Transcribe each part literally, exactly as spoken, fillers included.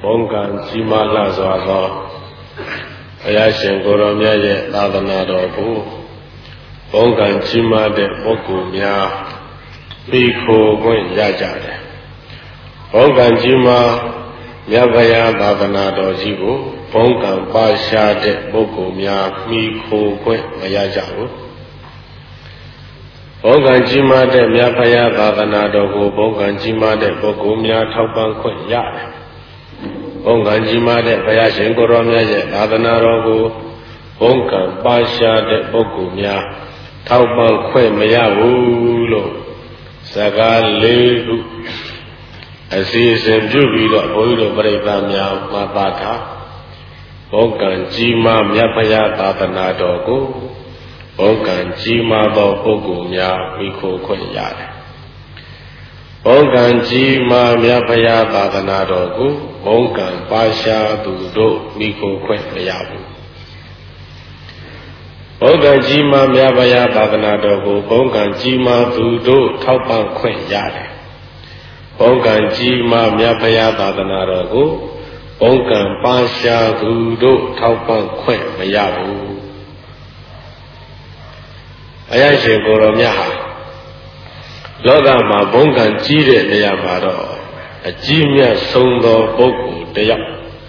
Bóng càng chi ma la xóa đó Aya shen cô rò mẹ ye ta đà nà đò bù Bóng càng chi ma đệ bó cụ mẹ Bì khô quen ya chá đệ Bóng càng chi ma mẹ bà ya ta đà nà đò chi bù Bóng càng bà xa đệ bó cụ mẹ Bì khô quen ya chá bù Bóng càng chi ma đệ mẹ bà ya ta đà nà đò bù Bóng càng chi ma đệ bó cụ mẹ thao bằng quen ya đệ Bóng càng chi ma đệ bà ya shen cô rò mẹ ye ta đà nà đò bù Bóng càng bà xa đệ bó cụ mẹ thao bằng quen ya bù lô Saka lê đu Asi senပြုပြီးတော့ဘုန်းကြီးတို့ပြိဿများမှာပါထားဘောကံကြီးမားမြတ်ဖရာသာသနာတော်ကိုဘောကံကြီးမားသောပုဂ္ဂိုလ်များမိခိုခွင့်ရတယ်ဘောကံကြီးမားမြတ်ဖရာသာသနာတော်ကိုဘောကံပါရှားသူတို့မိခိုခွင့်မရဘူးဘောကံကြီးမားမြတ်ဖရာသာသနာတော်ကိုဘောကံကြီးမားသူတို့ထောက်ပံ့ခွင့်ရတယ်ဘုံကံကြီးမားမြတ်ဖရာသာသနာတော်ကိုဘုံကံပါရှားသူတို့ထောက်ပံ့ခွင့်မရဘူးအယရှင်ကိုယ်တော်မြတ်ဟာလောကမှာဘုံကံကြီးတဲ့နေရာမှာတော့အကြီးမြတ်ဆုံးသောပုဂ္ဂိုလ်တစ်ယောက်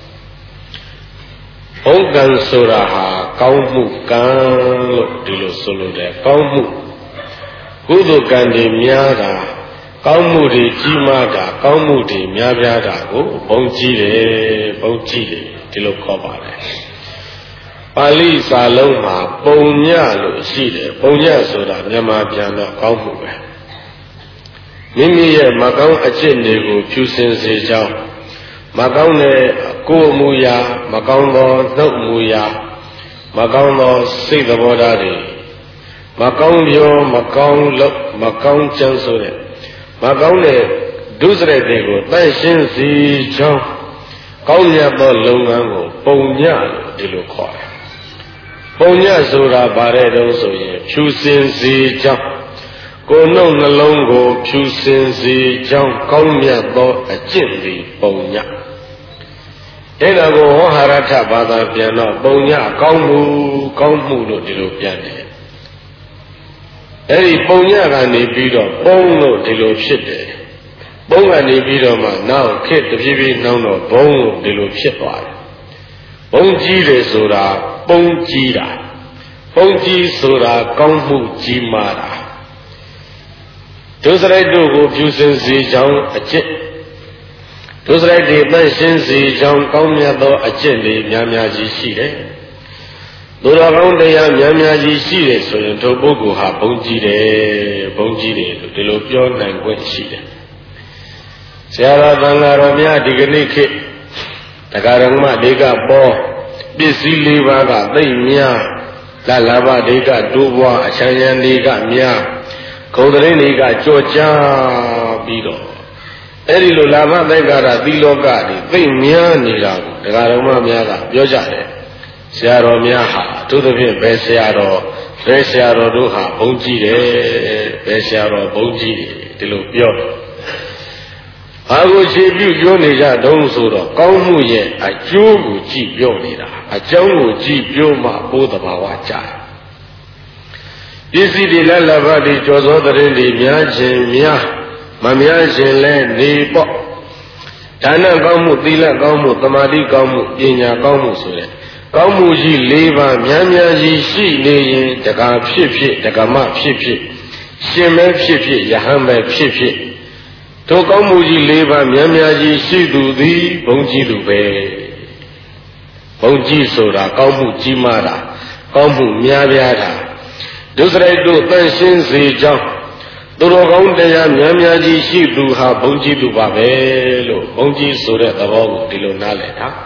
ဘုံကံဆိုတာဟာကောင်းမှုကံလို့ဒီလိုဆိုလို့တယ်ကောင်းမှုကုသိုလ်ကံတွေများတာကောင်းမှုတွေကြီးမားတာကောင်းမှုတွေများပြားတာကိုဘုံကြီးတယ်ဘုံကြီးတယ်ဒီလိုခေါ်ပါတယ်ပါဠိစာလုံးမှာပုံညလို့ရှိတယ်ပုံညဆိုတာမြန်မာပြန်တော့ကောင်းမှုပဲမိမိရဲ့မကောင်းအကျင့်တွေကိုဖြူစင်စေကြောင်းမကောင်းတဲ့ကိုယ်မူရာမကောင်းသောနှုတ်မူရာမကောင်းသောစိတ်သဘောထားတွေမကောင်းပြောမကောင်းလို့မကောင်းကြံဆိုတဲ့မကောင်းတဲ့ဒုစရိုက်တွေကိုတန့်ရှင်းစေကြောင်းကောင်းမြတ်သောလုပ်ငန်းကိုပုံညလို့ဒီလိုခေါ်တယ်။ပုံညဆိုတာဘာတဲ့တုံးဆိုရင်ဖြူစင်စေကြောင်းကိုယ်နှုတ်နှလုံးကိုဖြူစင်စေကြောင်းကောင်းမြတ်သောအကျင့်တွေပုံည။အဲ့ဒါကိုဟောဟာရထဘာသာပြန်တော့ပုံညကောင်းမှုကောင်းမှုလို့ဒီလိုပြန်တယ်။အဲ့ဒီပုံညကနေပြီးတော့ပုံလို့ဒီလိုဖြစ်တယ်ပုံကနေပြီးတော့မှနောက်ခေတ်တပြေးပြေးနှောင်းတော့ဘုံလို့ဒီလိုဖြစ်သွားတယ်ဘုံကြီးတယ်ဆိုတာပုံကြီးတာပုံကြီးဆိုတာကောင်းမှုကြီးမားတာဒုစရိုက်တို့ကိုဖြူစင်စေကြောင်းအကျင့်ဒုစရိုက်တွေတန့်ရှင်းစေကြောင်းကောင်းမြတ်သောအကျင့်တွေများများကြီးရှိတယ်သူတော်ကောင်းတရားများများကြီးရှိတယ်ဆိုရင်ထိုပုဂ္ဂိုလ်ဟာဘုံကြီးတယ်ဘုံကြီးတယ်လို့ဒီလိုပြောနိုင်ခွင့်ရှိတယ်ဆရာတော်သံဃာတော်များဒီကနေ့ခေတ်တရားတော်မှဒေကပေါ်ပစ္စည်းလေးပါးကသိမ့်များလလာဘဒေကတိုးပွားအချမ်းရံတွေကများဂုံတရင်တွေကကြော်ကြားပြီးတော့အဲ့ဒီလိုလာဘသိက္ခာရသီလောကတွေသိမ့်များနေတာကိုတရားတော်မှများကပြောကြတယ်ဆရာတော်များဟာအထူးသဖြင့်ဘယ်ဆရာတော်ဘယ်ဆရာတော်တို့ဟာဘုန်းကြီးတယ်ဘယ်ဆရာတော်ဘုန်းကြီးတယ်ဒီလိုပြောတယ်ဘာကိုခြေပြုပြောနေကြတုံးဆိုတော့ကောင်းမှုရဲ့အကျိုးကိုကြည့်ပြောနေတာအကြောင်းကိုကြည့်ပြောမှပိုးတဘာဝကြတယ်ပစ္စည်းတွေလက်လက်ပါးတွေကြော်စောတရင်တွေများခြင်းများမများခြင်းလဲနေပေါ့ဒါနကောင်းမှုသီလကောင်းမှုသမာဓိကောင်းမှုပညာကောင်းမှုဆိုတဲ့ကောင်းမှုကြီး၄ပါးများများကြီးရှိနေရင်တက္ကဖြစ်ဖြစ်တက္ကမဖြစ်ဖြစ်ရှင်မဲဖြစ်ဖြစ်ယဟန်မဲဖြစ်ဖြစ်ထိုကောင်းမှုကြီး၄ပါးများများကြီးရှိသူသည်ဘုံကြီးသူပဲဘုံကြီးဆိုတာကောင်းမှုကြီးမားတာကောင်းမှုများပြားတာဒုစရိုက်တို့တန့်ရှင်းစေကြောင်းသူတော်ကောင်းတရားများများကြီးရှိသူဟာဘုံကြီးသူပါပဲလို့ဘုံကြီးဆိုတဲ့သဘောကိုဒီလိုနားလည်တာ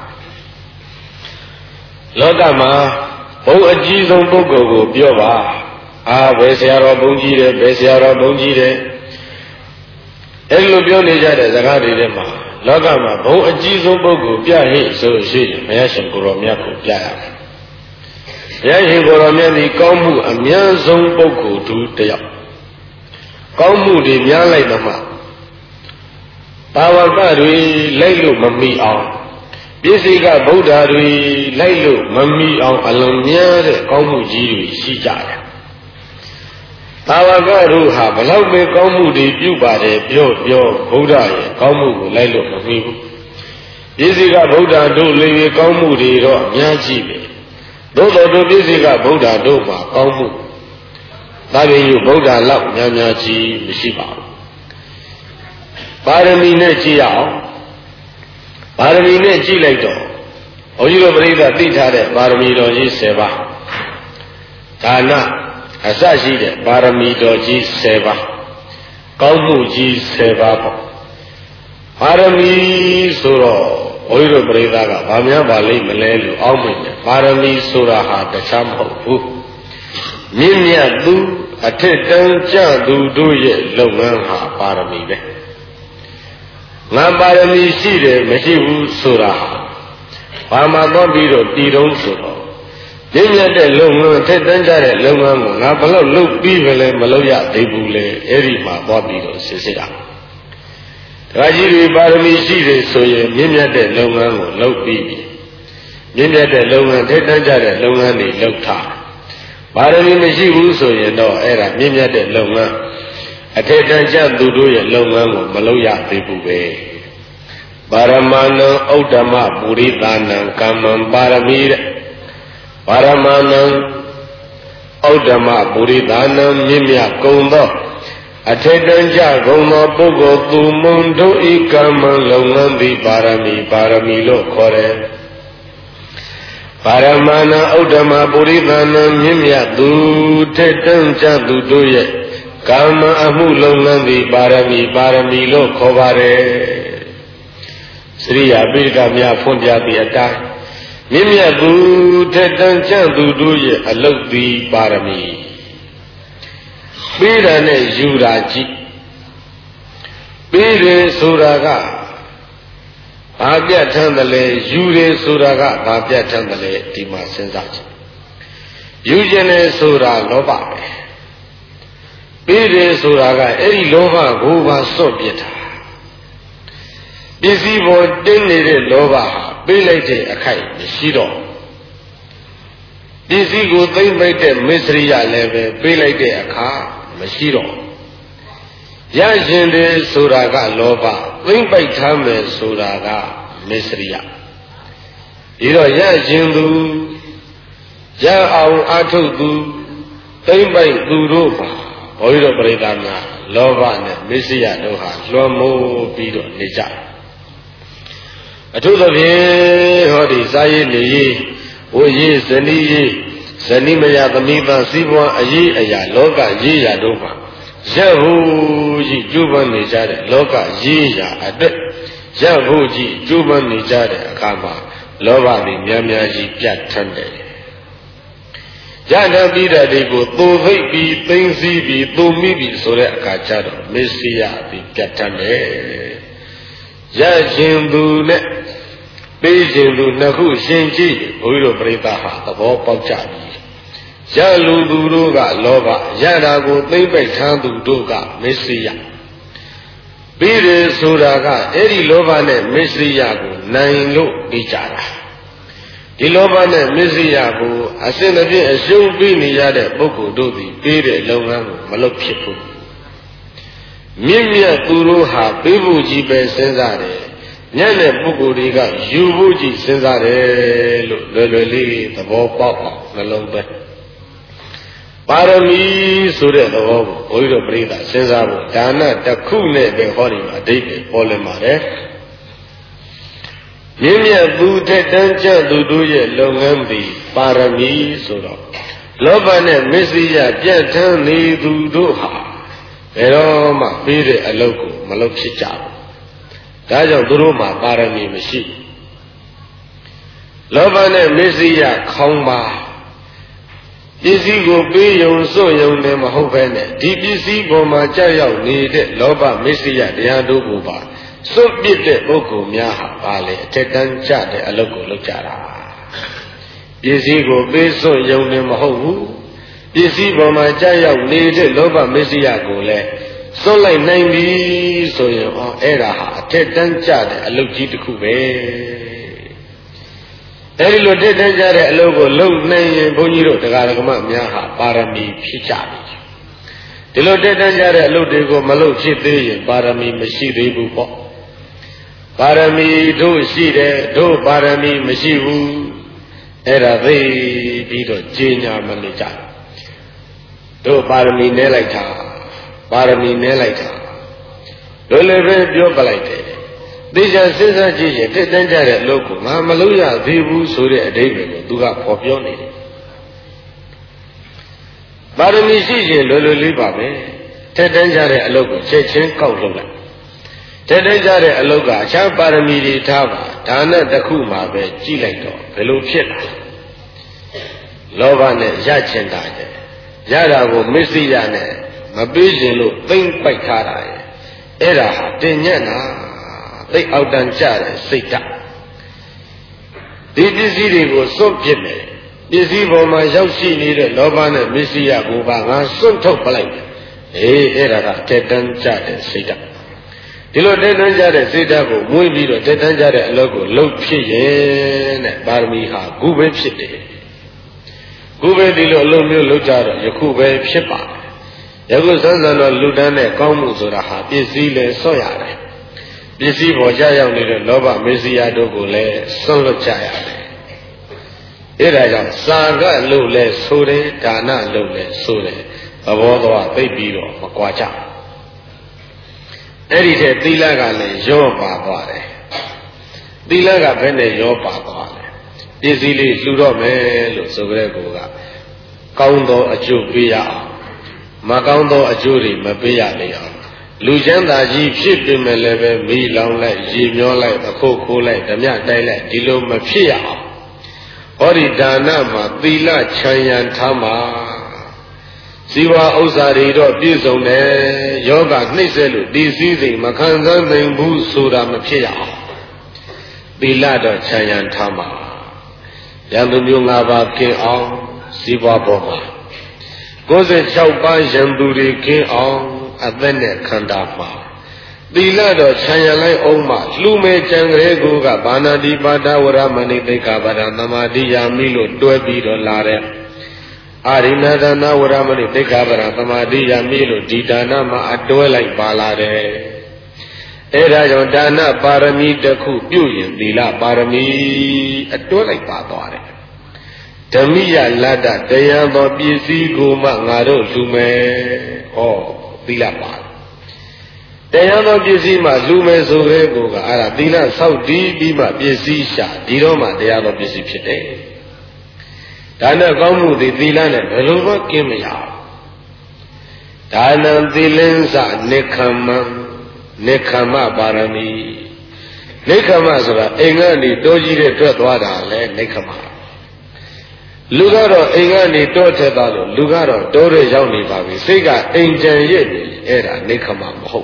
လောကမှာဘုံအကြီးဆုံးပုဂ္ဂိုလ်ကိုပြောပါအာဘယ်ဆရာတော်ဘုံကြီးတယ်ဘယ်ဆရာတော်ဘုံကြီးတယ်အဲ့လိုပြောနေကြတဲ့စကားတွေထဲမှာလောကမှာဘုံအကြီးဆုံးပုဂ္ဂိုလ်ပြဟိဆိုရှိရင်ဘုရားရှင်ကိုယ်တော်မြတ်ကိုပြရမယ်ဘုရားရှင်ကိုယ်တော်မြတ်ဒီကောင်းမှုအများဆုံးပုဂ္ဂိုလ်သူတယောက်ကောင်းမှုတွေများလိုက်တော့မှတာဝကတွေလိုက်လို့မမီအောင်ပစ္စည်းကဗုဒ္ဓတွေလိုက်လို့မမီအောင်အလွန်များတဲ့ကောင်းမှုကြီးတွေရှိကြတယ်သာဝကတို့ဟာဘလောက်ပဲကောင်းမှုတွေပြုပါတယ်ပြောပြောဗုဒ္ဓရဲ့ကောင်းမှုကိုလိုက်လို့မမီဘူးပစ္စည်းကဗုဒ္ဓတို့လေးကောင်းမှုတွေတော့အများကြီးပဲသို့တော်တို့ပစ္စည်းကဗုဒ္ဓတို့မှာကောင်းမှုဒါပေမဲ့ဗုဒ္ဓလောက်များများကြီးမရှိပါဘူးပါရမီနဲ့ကြည့်ရအောင်ပါရမီနဲ့ကြည့်လိုက်တော့ဘုန်းကြီးတို့ပြိဿသိထားတဲ့ပါရမီတော်ကြီးဆယ်ပါးဒါနအစရှိတဲ့ပါရမီတော်ကြီးဆယ်ပါးကောင်းမှုကြီးဆယ်ပါးပေါ့ပါရမီဆိုတော့ဘုန်းကြီးတို့ပြိဿကဗာများပါလိမ့်မလဲလို့အောက်မိတယ်ပါရမီဆိုတာဟာတခြားမဟုတ်ဘူးမြင့်မြတ်သူအထက်တန်းကျသူတို့ရဲ့လုပ်ငန်းဟာပါရမီပဲငါပါရမီရှိတယ်မရှိဘူးဆိုတာဘာမှတော့ပြီးတော့တည်တုံးဆိုတော့မြင့်မြတ်တဲ့လုပ်ငန်းထက်တန်းကြတဲ့လုပ်ငန်းကိုငါဘလို့လုပ်ပြီးပဲလဲမလုပ်ရသေးဘူးလေအဲ့ဒီမှာသွားပြီးတော့စစ်စစ်တာဒါကြီးတွေပါရမီရှိတယ်ဆိုရင်မြင့်မြတ်တဲ့လုပ်ငန်းကိုလုပ်ပြီးပြီမြင့်မြတ်တဲ့လုပ်ငန်းထက်တန်းကြတဲ့လုပ်ငန်းတွေလုပ်ထားပါရမီမရှိဘူးဆိုရင်တော့အဲ့ဒါမြင့်မြတ်တဲ့လုပ်ငန်းအထက်တန်းကျသူတို့ရဲ့လုပ်ငန်းကိုမလုပ်ရသေးဘူးပဲပါရမဏံဥဒ္ဓမပုရိသနံကမ္မံပါရမီတဲ့ပါရမဏံဥဒ္ဓမပုရိသနံမြင့်မြတ်ကုန်သောအထက်တန်းကျကုန်သောပုဂ္ဂိုလ်သူမွန်တို့ဤကမ္မံလုပ်ငန်းသည်ပါရမီပါရမီလို့ခေါ်တယ်ပါရမဏံဥဒ္ဓမပုရိသနံမြင့်မြတ်သူထက်တန်းကျသူတို့ရဲ့ကာမအမှုလုပ်ငန်းသည်ပါရမီပါရမီလို့ခေါ်ပါတယ်စရိယာပိဋကများဖွင့်ပြသည့်အတိုင်းမြင့်မြတ်သူထက်တန်းကျသူတို့ရဲ့အလုတ်သည်ပါရမီပေးတာနဲ့ယူတာကြည့်ပေးတယ်ဆိုတာကဘာပြတ်ထမ်းတယ်လဲယူတယ်ဆိုတာကဘာပြတ်ထမ်းတယ်လဲဒီမှာစဉ်းစားကြည့်ယူခြင်းနဲ့ဆိုတာလောဘပဲပေးတယ်ဆိုတာကအဲ့ဒီလောဘကိုပါစွန့်ပစ်တာပစ္စည်းပေါ်တင်းနေတဲ့လောဘဟာပေးလိုက်တဲ့အခိုက်မရှိတော့ပစ္စည်းကိုသိမ့်မိတ်တဲ့မစ္စရိယလည်းပဲပေးလိုက်တဲ့အခါမရှိတော့ရရှင်တယ်ဆိုတာကလောဘသိမ့်ပိုက်ထားမယ်ဆိုတာကမစ္စရိယဒီတော့ရရှင်သူရအောင်အထုတ်သူသိမ့်ပိုက်သူတို့ပါဘုန်းကြီးတို့ပြိဿများလောဘနဲ့မစ္စရိယတို့ဟာလွန်မိုးပြီးတော့နေကြအထူးသဖြင့်ဟောဒီစာရေးနေရေးဝိရေးဇနီးရေးဇနီးမယာသမီးသားစီးပွားအရေးအရာလောကရေးရာတို့မှာရပ်ဖို့ကြီးကျိုးပန်းနေကြတဲ့လောကရေးရာအတွက်ရပ်ဖို့ကြီးကျိုးပန်းနေကြတဲ့အခါမှာလောဘတွေများများကြီးပြတ်ထန်းတယ်ရတဲ့ပြီးတဲ့တွေကိုသိုဖိတ်ပြီးသိမ့်စည်းပြီးသိုမိပြီးဆိုတဲ့အခါကျတော့မစ္စရိယပြီးပြတ်ထန်းတယ်ရခြင်းသူနဲ့ပေးခြင်းသူနှစ်ခုရှင်ကြည့်ဘုန်းကြီးတို့ပြိဿဟာသဘောပေါက်ကြပြီရလူသူတို့ကလောဘရတာကိုသိမ့်ပိတ်ထားသူတို့ကမစ္စရိယပြီးတယ်ဆိုတာကအဲ့ဒီလောဘနဲ့မစ္စရိယကိုနိုင်လို့ပြီးကြတာဒီလောဘနဲ့မစ္စရိယကိုအစဉ်တစ်ပြည့်အရှုံးပေးနေရတဲ့ပုဂ္ဂိုလ်တို့သည်ပေးတဲ့လုပ်ငန်းကိုမလုပ်ဖြစ်ဘူးမြင့်မြတ်သူတို့ဟာပေးဖို့ကြီးပဲစဉ်းစားတယ်ညံ့တဲ့ပုဂ္ဂိုလ်တွေကယူဖို့ကြီးစဉ်းစားတယ်လို့လွယ်လွယ်လေးသဘောပေါက်အောင်နှလုံးသွင်းပါရမီဆိုတဲ့သဘောကိုဘုန်းကြီးတို့ပြိဿစဉ်းစားဖို့ဒါနတစ်ခုနဲ့ပဲဟောဒီမှာအဓိပ္ပာယ်ပေါ်လည်ပါတယ်မြင့်မြတ်သူထက်တန်းကျသူတို့ရဲ့လုပ်ငန်းသည်ပါရမီဆိုတော့လောဘနဲ့မစ္စရိယပြတ်ထန်းနေသူတို့ဟာဘယ်တော့မှပြီးတဲ့အလုပ်ကိုမလုပ်ဖြစ်ကြဘူးဒါကြောင့်သူတို့မှာပါရမီမရှိလောဘနဲ့မစ္စရိယခေါင်းပါပစ္စည်းကိုပေးယုံစွန့်ယုံတယ်မဟုတ်ပဲနဲ့ဒီပစ္စည်းပေါ်မှာကြောက်ရောက်နေတဲ့လောဘမစ္စရိယတရားတို့ကိုပါစွန့်ပစ်တဲ့ပုဂ္ဂိုလ်များဟာပါလေအထက်တန်းကျတဲ့အလုပ်ကိုလုပ်ကြတာပစ္စည်းကိုပေးစွန့်ယုံတယ်မဟုတ်ဘူးပစ္စည်းပေါ်မှာကြောက်ရောက်နေတဲ့လောဘမစ္စရိယကိုလည်းစွန့်လိုက်နိုင်ပြီဆိုရင်ဟောအဲ့ဒါဟာအထက်တန်းကျတဲ့အလုပ်ကြီးတစ်ခုပဲအဲဒီလိုတက်တန်းကြတဲ့အလုပ်ကိုလုပ်နိုင်ရင်ဘုန်းကြီးတို့တရားဓမ္မများဟာပါရမီဖြစ်ကြပြီဒီလိုတက်တန်းကြတဲ့အလုပ်တွေကိုမလုပ်ဖြစ်သေးရင်ပါရမီမရှိသေးဘူးပေါ့ပါရမီတို့ရှိတယ်တို့ပါရမီမရှိဘူးအဲ့ဒါသိပြီးတော့ကြီးညာမနေကြတို့ပါရမီနဲလိုက်တာပါရမီနဲလိုက်တာတို့လည်းပဲပြောပလိုက်တယ်သိချာစဉ်းစားကြည့်ရင်တက်တန်းကြတဲ့အလုပ်ကိုငါမလုပ်ရသေးဘူးဆိုတဲ့အဓိပ္ပာယ်ကိုသူကဖော်ပြောနေတယ်ပါရမီရှိရင်လွယ်လွယ်လေးပါပဲတက်တန်းကြတဲ့အလုပ်ကိုချက်ချင်းကောက်လုပ်လိုက်တက်တန်းကြတဲ့အလုပ်ကအခြားပါရမီတွေထားပါဒါနဲ့တစ်ခုမှပဲကြည့်လိုက်တော့ဘယ်လိုဖြစ်လာလောဘနဲ့ရချင်တာကြရတာကိုမစ္စည်းရနဲ့မပေးခြင်းလို့သိမ့်ပိုက်ထားတာရဲ့အဲ့ဒါဟာတင်ညက်တာသိအောက်တန်းကြတဲ့စိတ်ဓာတ်ဒီပစ္စည်းတွေကိုစွန့်ပစ်မယ်ပစ္စည်းပေါ်မှာရောက်ရှိနေတဲ့လောဘနဲ့မစ္စည်းရကိုပါငါစွန့်ထုတ်ပလိုက်တယ်အေးအဲ့ဒါကတက်တန်းကြတဲ့စိတ်ဓာတ်ဒီလိုတက်တန်းကြတဲ့စိတ်ဓာတ်ကိုမွေးပြီးတော့တက်တန်းကြတဲ့အလုပ်ကိုလုပ်ဖြစ်ရင်တဲ့ပါရမီဟာခုပဲဖြစ်တယ်ခုပဲဒီလိုအလုပ်မျိုးလုပ်ကြတော့ယခုပဲဖြစ်ပါတယ်ယခုစမ်းစမ်းတော့လူတန်းတဲ့ကောင်းမှုဆိုတာဟာပစ္စည်းလဲဆော့ရတယ်ပစ္စည်းပေါ်ကြရောက်နေတဲ့လောဘမေစီယာတို့ကိုလည်းစွန့်လွတ်ကြရတယ်အဲ့ဒါကြောင့်စာကလို့လဲဆိုတယ်ဒါနလို့လဲဆိုတယ်သဘောတော်သိပြီးတော့မကွာကြအဲ့ဒီတဲ့သီလကလည်းရောပါသွားတယ်သီလကဘယ်နဲ့ရောပါသွားလဲပစ္စည်းလေးလှူတော့မယ်လို့ဆိုကြတဲ့ကောကကောင်းသောအကျိုးပေးရအောင်မကောင်းသောအကျိုးတွေမပေးရလေအောင်လူချမ်းသာကြီးဖြစ်ပေမဲ့လည်းပဲမိလောင်လိုက်ရေမျောလိုက်အခုခိုးလိုက်ဓမြတိုက်လိုက်ဒီလိုမဖြစ်ရအောင်ဟောဒီဒါနမှာသီလချမ်းရံထားမှာဇီဝဥစ္စာတွေတော့ပြည့်စုံတယ်ယောဂနှိမ့်ဆက်လို့ဒီစည်းစိမ်မခံစားနိုင်ဘူးဆိုတာမဖြစ်ရအောင်သီလတော့ချမ်းရံထားမှာရံသူမျိုး၅ပါးကင်းအောင်ဇီဝပေါ်မှာ၉၆ပါးရံသူတွေကင်းအောင်အသက်နဲ့ခန္ဓာမှာသီလတော့ခြံရလိုက်အောင်မှလူမဲ့ကြံကလေးကိုကဘာနာတိပါဒဝရမဏိသိက္ခာပဒသမာဓိယာမိလို့တွဲပြီးတော့လာတဲ့အာရိဏဒနာဝရမဏိသိက္ခာပဒသမာဓိယာမိလို့ဒီဒါနမှာအတွဲလိုက်ပါလာတယ်အဲဒါကြောင့်ဒါနပါရမီတစ်ခုပြုရင်သီလပါရမီအတွဲလိုက်ပါသွားတယ်ဓမ္မိယလတ္တတရားသောပစ္စည်းကိုမှငါတို့လူမယ်ဟောသီလပါတရားသောပစ္စည်းမှလူမယ်ဆိုရဲကိုကအဲ့ဒါသီလဆောက်တည်ပြီးမှပစ္စည်းရှာဒီတော့မှတရားသောပစ္စည်းဖြစ်တယ်ဒါနဲ့ကောင်းမှုသည်သီလနဲ့ဘယ်လိုမှကင်းမရဘူးဒါနံသီလင်းစနိခမ္မနိခမ္မပါရမီနိခမ္မဆိုတာအိမ်ကနေတိုးကြီးတဲ့တွက်သွားတာလဲနိခမ္မလူကတော့အိမ်ကနေတိုးထက်သွားလို့လူကတော့တိုးရရောက်နေပါပြီစိတ်ကအိမ်ကြံရစ်နေအဲ့ဒါနိခမ္မမဟုတ်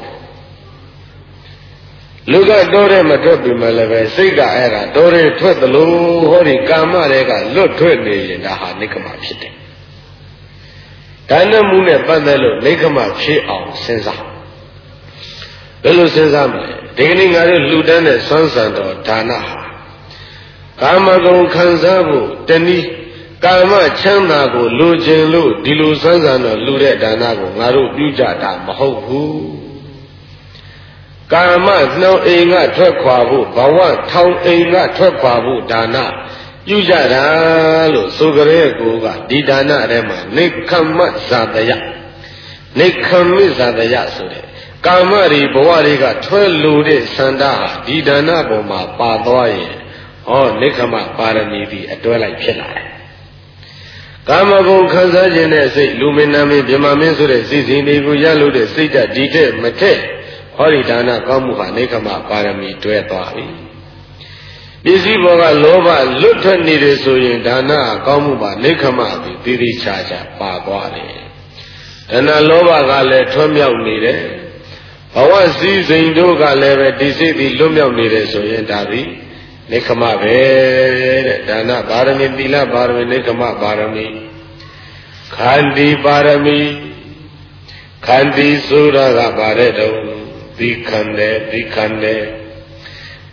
လူကတိုးရမထွက်ပြီမလည်းပဲစိတ်ကအဲ့ဒါတိုးရထွက်သလိုဟောဒီကာမတွေကလွတ်ထွက်နေရင်ဒါဟာနိခမ္မဖြစ်တယ်ဒါနဲ့မှုနဲ့ပတ်သက်လို့နိခမ္မဖြစ်အောင်စဉ်းစားဘယ်လိုစဉ်းစားမလဲဒီကနေ့ငါတို့လှူဒန်းတဲ့ဆွမ်းဆန်တော်ဒါနဟာကာမဂုဏ်ခံစားဖို့တနည်းကာမချမ်းသာကိုလိုချင်လို့ဒီလိုဆွမ်းဆန်တော်လှူတဲ့ဒါနကိုငါတို့ပြုကြတာမဟုတ်ဘူးကာမနှောင်အိမ်ကထွက်ခွာဖို့ဘဝထောင်အိမ်ကထွက်ခွာဖို့ဒါနပြုကြတာလို့ဆိုကြတဲ့ကိုကဒီဒါနထဲမှာနိက္ခမဇာတယနိက္ခမိဇာတယဆိုတဲ့ကာမတွေဘဝတွေကထွက်လို့တဲ့စန္ဒဟာဒီဒါနပေါ်မှာပါသွားရင်ဟောနိက္ခမပါရမီဒီအတွဲလိုက်ဖြစ်လာတယ်ကာမဂုဏ်ခံစားခြင်းတဲ့စိတ်လူမင်းနာမင်းဗြဟ္မာမင်းဆိုတဲ့စိတ်စဉ်တွေကိုရလို့တဲ့စိတ်ဓာတ်ဒီတဲ့မထက်ဟောဒီဒါနကောင်းမှုဟာနိက္ခမပါရမီတွဲသွားပြီပစ္စည်းဘောကလောဘလွတ်ထွက်နေတယ်ဆိုရင်ဒါနကောင်းမှုပါနိက္ခမပြီးတည်တည်ချာချာပါသွားတယ်ဒါနလောဘကလည်းထွံ့မြောက်နေတယ်ဘဝစည်းစိမ်တို့ကလည်းပဲဒီစိတ်ဒီလွတ်မြောက်နေတယ်ဆိုရင်ဒါပြီးနိက္ခမပဲတဲ့ဒါနပါရမီသီလပါရမီနိက္ခမပါရမီခန္တီပါရမီခန္တီဆိုတာကပါတဲ့တုံးဒီခန္တယ်ဒီခန္တယ်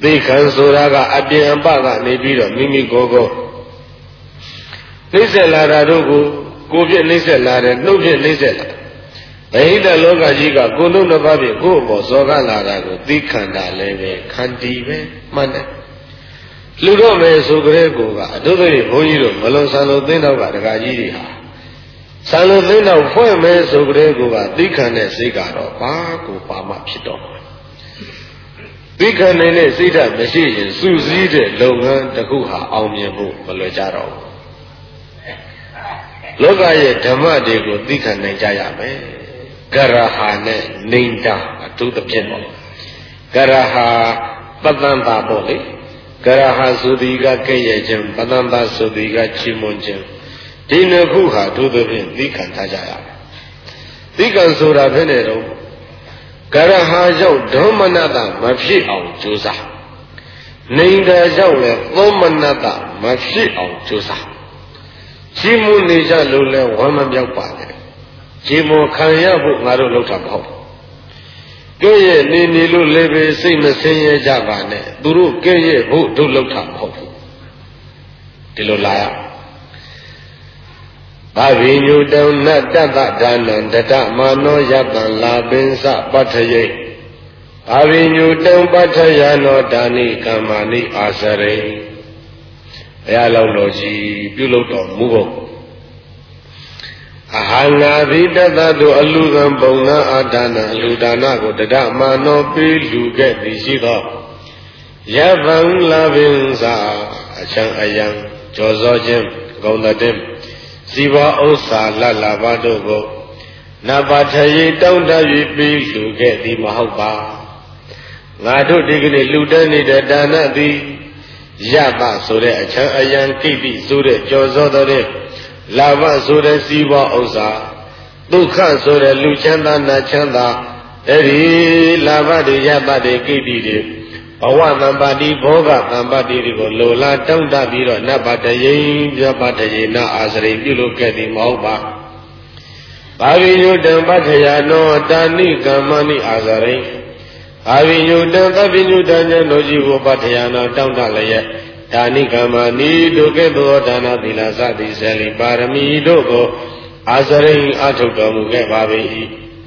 သိခံဆိုတာကအပြင်အပကနေပြီးတော့မိမိကိုယ်ကိုနှိမ့်ဆက်လာတာတို့ကိုကိုယ်ဖြင့်နှိမ့်ဆက်လာတယ်နှုတ်ဖြင့်နှိမ့်ဆက်လာဗဟိတလောကကြီးကကိုယ်လုံးတစ်ပါးဖြင့်ကိုယ်အပေါ်စောကလာတာကိုသိခံတာလည်းပဲခန္တီပဲမှန်တယ်လူတော့မယ်ဆိုကြတဲ့ကိုကအတုတွေဘုန်းကြီးတို့မလွန်ဆန်လို့သိတော့ကဒကာကြီးတွေဟာဆန်လို့သိတော့ဖွဲ့မယ်ဆိုကြတဲ့ကိုကသိခံတဲ့စိတ်ကတော့ဘာကိုပါမှဖြစ်တော့သိခံနိုင်တဲ့စိတ်ဓာတ်မရှိရင်စူးစီးတဲ့လုပ်ငန်းတစ်ခုဟာအောင်မြင်ဖို့မလွယ်ကြတော့ဘူးလောကရဲ့ဓမ္မတွေကိုသိခံနိုင်ကြရမယ်ကရဟာနဲ့နေတာအထူးသဖြင့်ပေါ့ကရဟာပတ္တန်တာပေါ့လေကရဟာဆိုသည်ကကဲ့ရဲ့ခြင်းပတ္တန်တာဆိုသည်ကချီးမွမ်းခြင်းဒီနှစ်ခုဟာအထူးသဖြင့်သိခံထားကြရမယ်သိခံဆိုတာဖြစ်နေတော့ကရဟာကြောင့်ဒေါမနတမဖြစ်အောင်ကြိုးစားနေတာကြောင့်လည်းသောမနတမဖြစ်အောင်ကြိုးစားချီးမွမ်းနေကြလို့လဲဝမ်းမပြောက်ပါနဲ့ချီးမွမ်းခံရဖို့ငါတို့လုပ်တာမဟုတ်ဘူးကဲ့ရဲ့နေနေလို့လည်းပဲစိတ်မဆင်းရဲကြပါနဲ့သူတို့ကဲ့ရဲ့ဖို့တို့လုပ်တာမဟုတ်ဘူးဒီလိုလာရဘာဝိညုတံနတ္တတဒါနံတတမာနောယတံလာပင်စပဋ္ဌယိဘာဝိညုတံပဋ္ဌယနောဒါနိကမ္မာနိအာစရိဘုရားလောင်းတော်ကြီးပြုလုပ်တော်မူဖို့အဟံငါဘိတတတို့အလူကံပုံနာအာဒါနအလူဒါနကိုတတမာနောပေးလူခဲ့သည်ရှိသောယဗံလာပင်စအချံအယံကြောစောခြင်းဂုံတည်းဇီဝဥစ္စာလလဘာတို့ကိုနဘာထယေတောင်းတ၍ပြီးလူခဲ့သည်မဟုတ်ပါငါတို့ဒီကနေ့လူတန်းနေတဲ့ဒါနသည်ယတဆိုတဲ့အချမ်းအယံကိတိဆိုတဲ့ကြောစောတဲ့လာဘဆိုတဲ့ဇီဝဥစ္စာဒုက္ခဆိုတဲ့လူချမ်းသာနာချမ်းသာအဲ့ဒီလာဘတွေယတတွေကိတိတွေဘဝသံပါတိဘောဂသံပါတိတွေကိုလိုလားတောင်းတပြီးတော့နတ်ပါတယေပြပါတယေနာအာစရိပြုလုပ်ခဲ့သည်မဟုတ်ပါဘာဝိညုတံပဋ္ဌယာနောတာနိကမ္မနိအာစရိဘာဝိညုတံသဗ္ဗညုတံဉာဏ်တို့ကြီးကိုပဋ္ဌယာနောတောင်းတလျက်တာနိကမ္မနိတို့ကဲ့သို့ဒါနသီလစသည်ဇလိပါရမီတို့ကိုအာစရိအထုတ်တော်မူခဲ့ပါ၏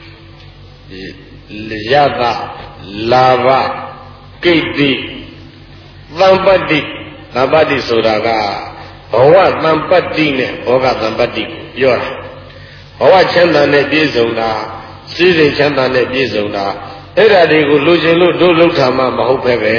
ယတလာဘကိတ္တိသံပတ္တိသံပတ္တိဆိုတာကဘဝသံပတ္တိနဲ့ဘောဂသံပတ္တိကိုပြောတာဘဝချမ်းသာနဲ့ပြည့်စုံတာစိစိမ်ချမ်းသာနဲ့ပြည့်စုံတာအဲ့ဒါတွေကိုလူချင်းလို့တို့လှုပ်တာမှမဟုတ်ပဲပဲ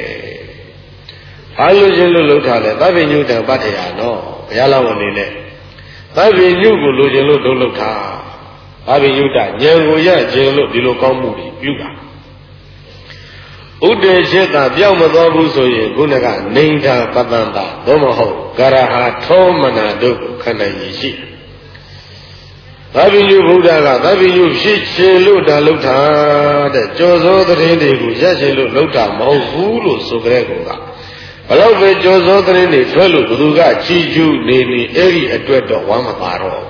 ဘာလူချင်းလို့လှုပ်တာလဲသဗ္ဗညုတံပဋ္ဌယာနော်ဘုရားလောင်းအနေနဲ့သဗ္ဗညုကိုလူချင်းလို့တို့လှုပ်တာသဗ္ဗညုတဉာဏ်ကိုရခြင်းလို့ဒီလိုကောင်းမှုတွေပြုတာဥဒေရှိတာပြောင်းမသွားဘူးဆိုရင်ခုနကနေသာပတ္တန်တာသို့မဟုတ်ကရဟာထောမနာတို့ကိုခန္ဓာရည်ရှိသဗ္ဗညုဘုရားကသဗ္ဗညုဖြစ်ခြင်းလို့ဒါလှုပ်တာတဲ့ကြောစောသတင်းတွေကိုရခြင်းလို့လှုပ်တာမဟုတ်ဘူးလို့ဆိုကြတဲ့ကောင်ကဘလို့ပဲကြောစောသတင်းတွေထွက်လို့ဘသူကချီကျူးနေနေအဲ့ဒီအတွက်တော့ဝမ်းမပါတော့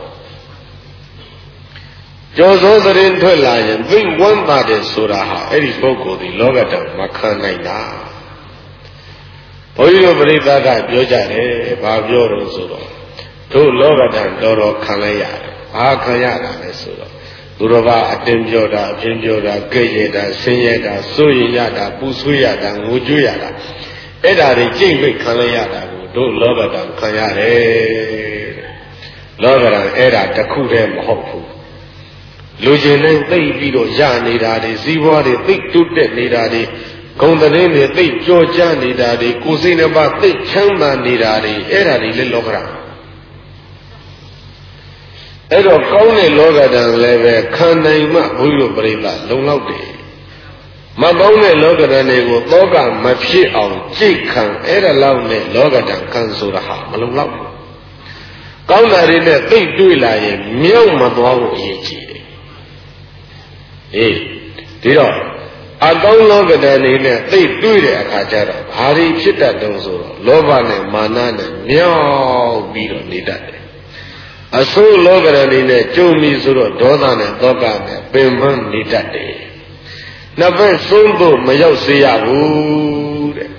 ကြောစောသတင်းထွက်လာရင်သိဝမ်းသာတယ်ဆိုတာဟာအဲ့ဒီပုဂ္ဂိုလ်ဒီလောကတောင်မခံနိုင်တာဘုန်းကြီးတို့ပြိဿကပြောကြတယ်ဘာပြောတော့ဆိုတော့တို့လောကတောင်တော်တော်ခံလိုက်ရတယ်ဘာခံရတာလဲဆိုတော့သူတော်ဘာအတင်းပြောတာအပြင်းပြောတာကြိတ်ရတာဆင်းရဲတာစိုးရင်ရတာပူဆွေးရတာငိုကြွေးရတာအဲ့ဒါတွေကြိတ်ပိတ်ခံလိုက်ရတာကိုတို့လောကတောင်ခံရတယ်လောကတောင်အဲ့ဒါတစ်ခုတည်းမဟုတ်ဘူးလူချင်းနဲ့သိပြီးတော့ရနေတာတွေစည်းဝါးတွေသိတုတ်တက်နေတာတွေဂုံသတင်းတွေသိကြောကြနေတာတွေကိုယ်စိတ်နှပါသိချမ်းသာနေတာတွေအဲ့ဒါတွေလည်းလောကရာအဲ့တော့ကောင်းတဲ့လောကဓာတ်လည်းပဲခံနိုင်မှဘုရားပြိဿလုံလောက်တယ်မကောင်းတဲ့လောကဓာတ်တွေကိုသောကမဖြစ်အောင်ကြိတ်ခံအဲ့ဒါလောက်နဲ့လောကဓာတ်ခံဆိုတာဟာမလုံလောက်ဘူးကောင်းတာတွေနဲ့သိတွေ့လာရင်မြောက်မသွားဘူးအရေးကြီးတယ်အေးဒီတော့အကောင်းလောကဓာတ်နေနဲ့သိတွေ့တဲ့အခါကျတော့ဘာတွေဖြစ်တတ်တုံးဆိုတော့လောဘနဲ့မာနနဲ့မြောက်ပြီးတော့နေတတ်တယ်အဆိုးလောကရဏီနဲ့ကြုံပြီဆိုတော့ဒေါသနဲ့သောကနဲ့ပင်ပန်းနေတတ်တယ်။နှစ်ဘက်ဆုံးဖို့မရောက်စေရဘူး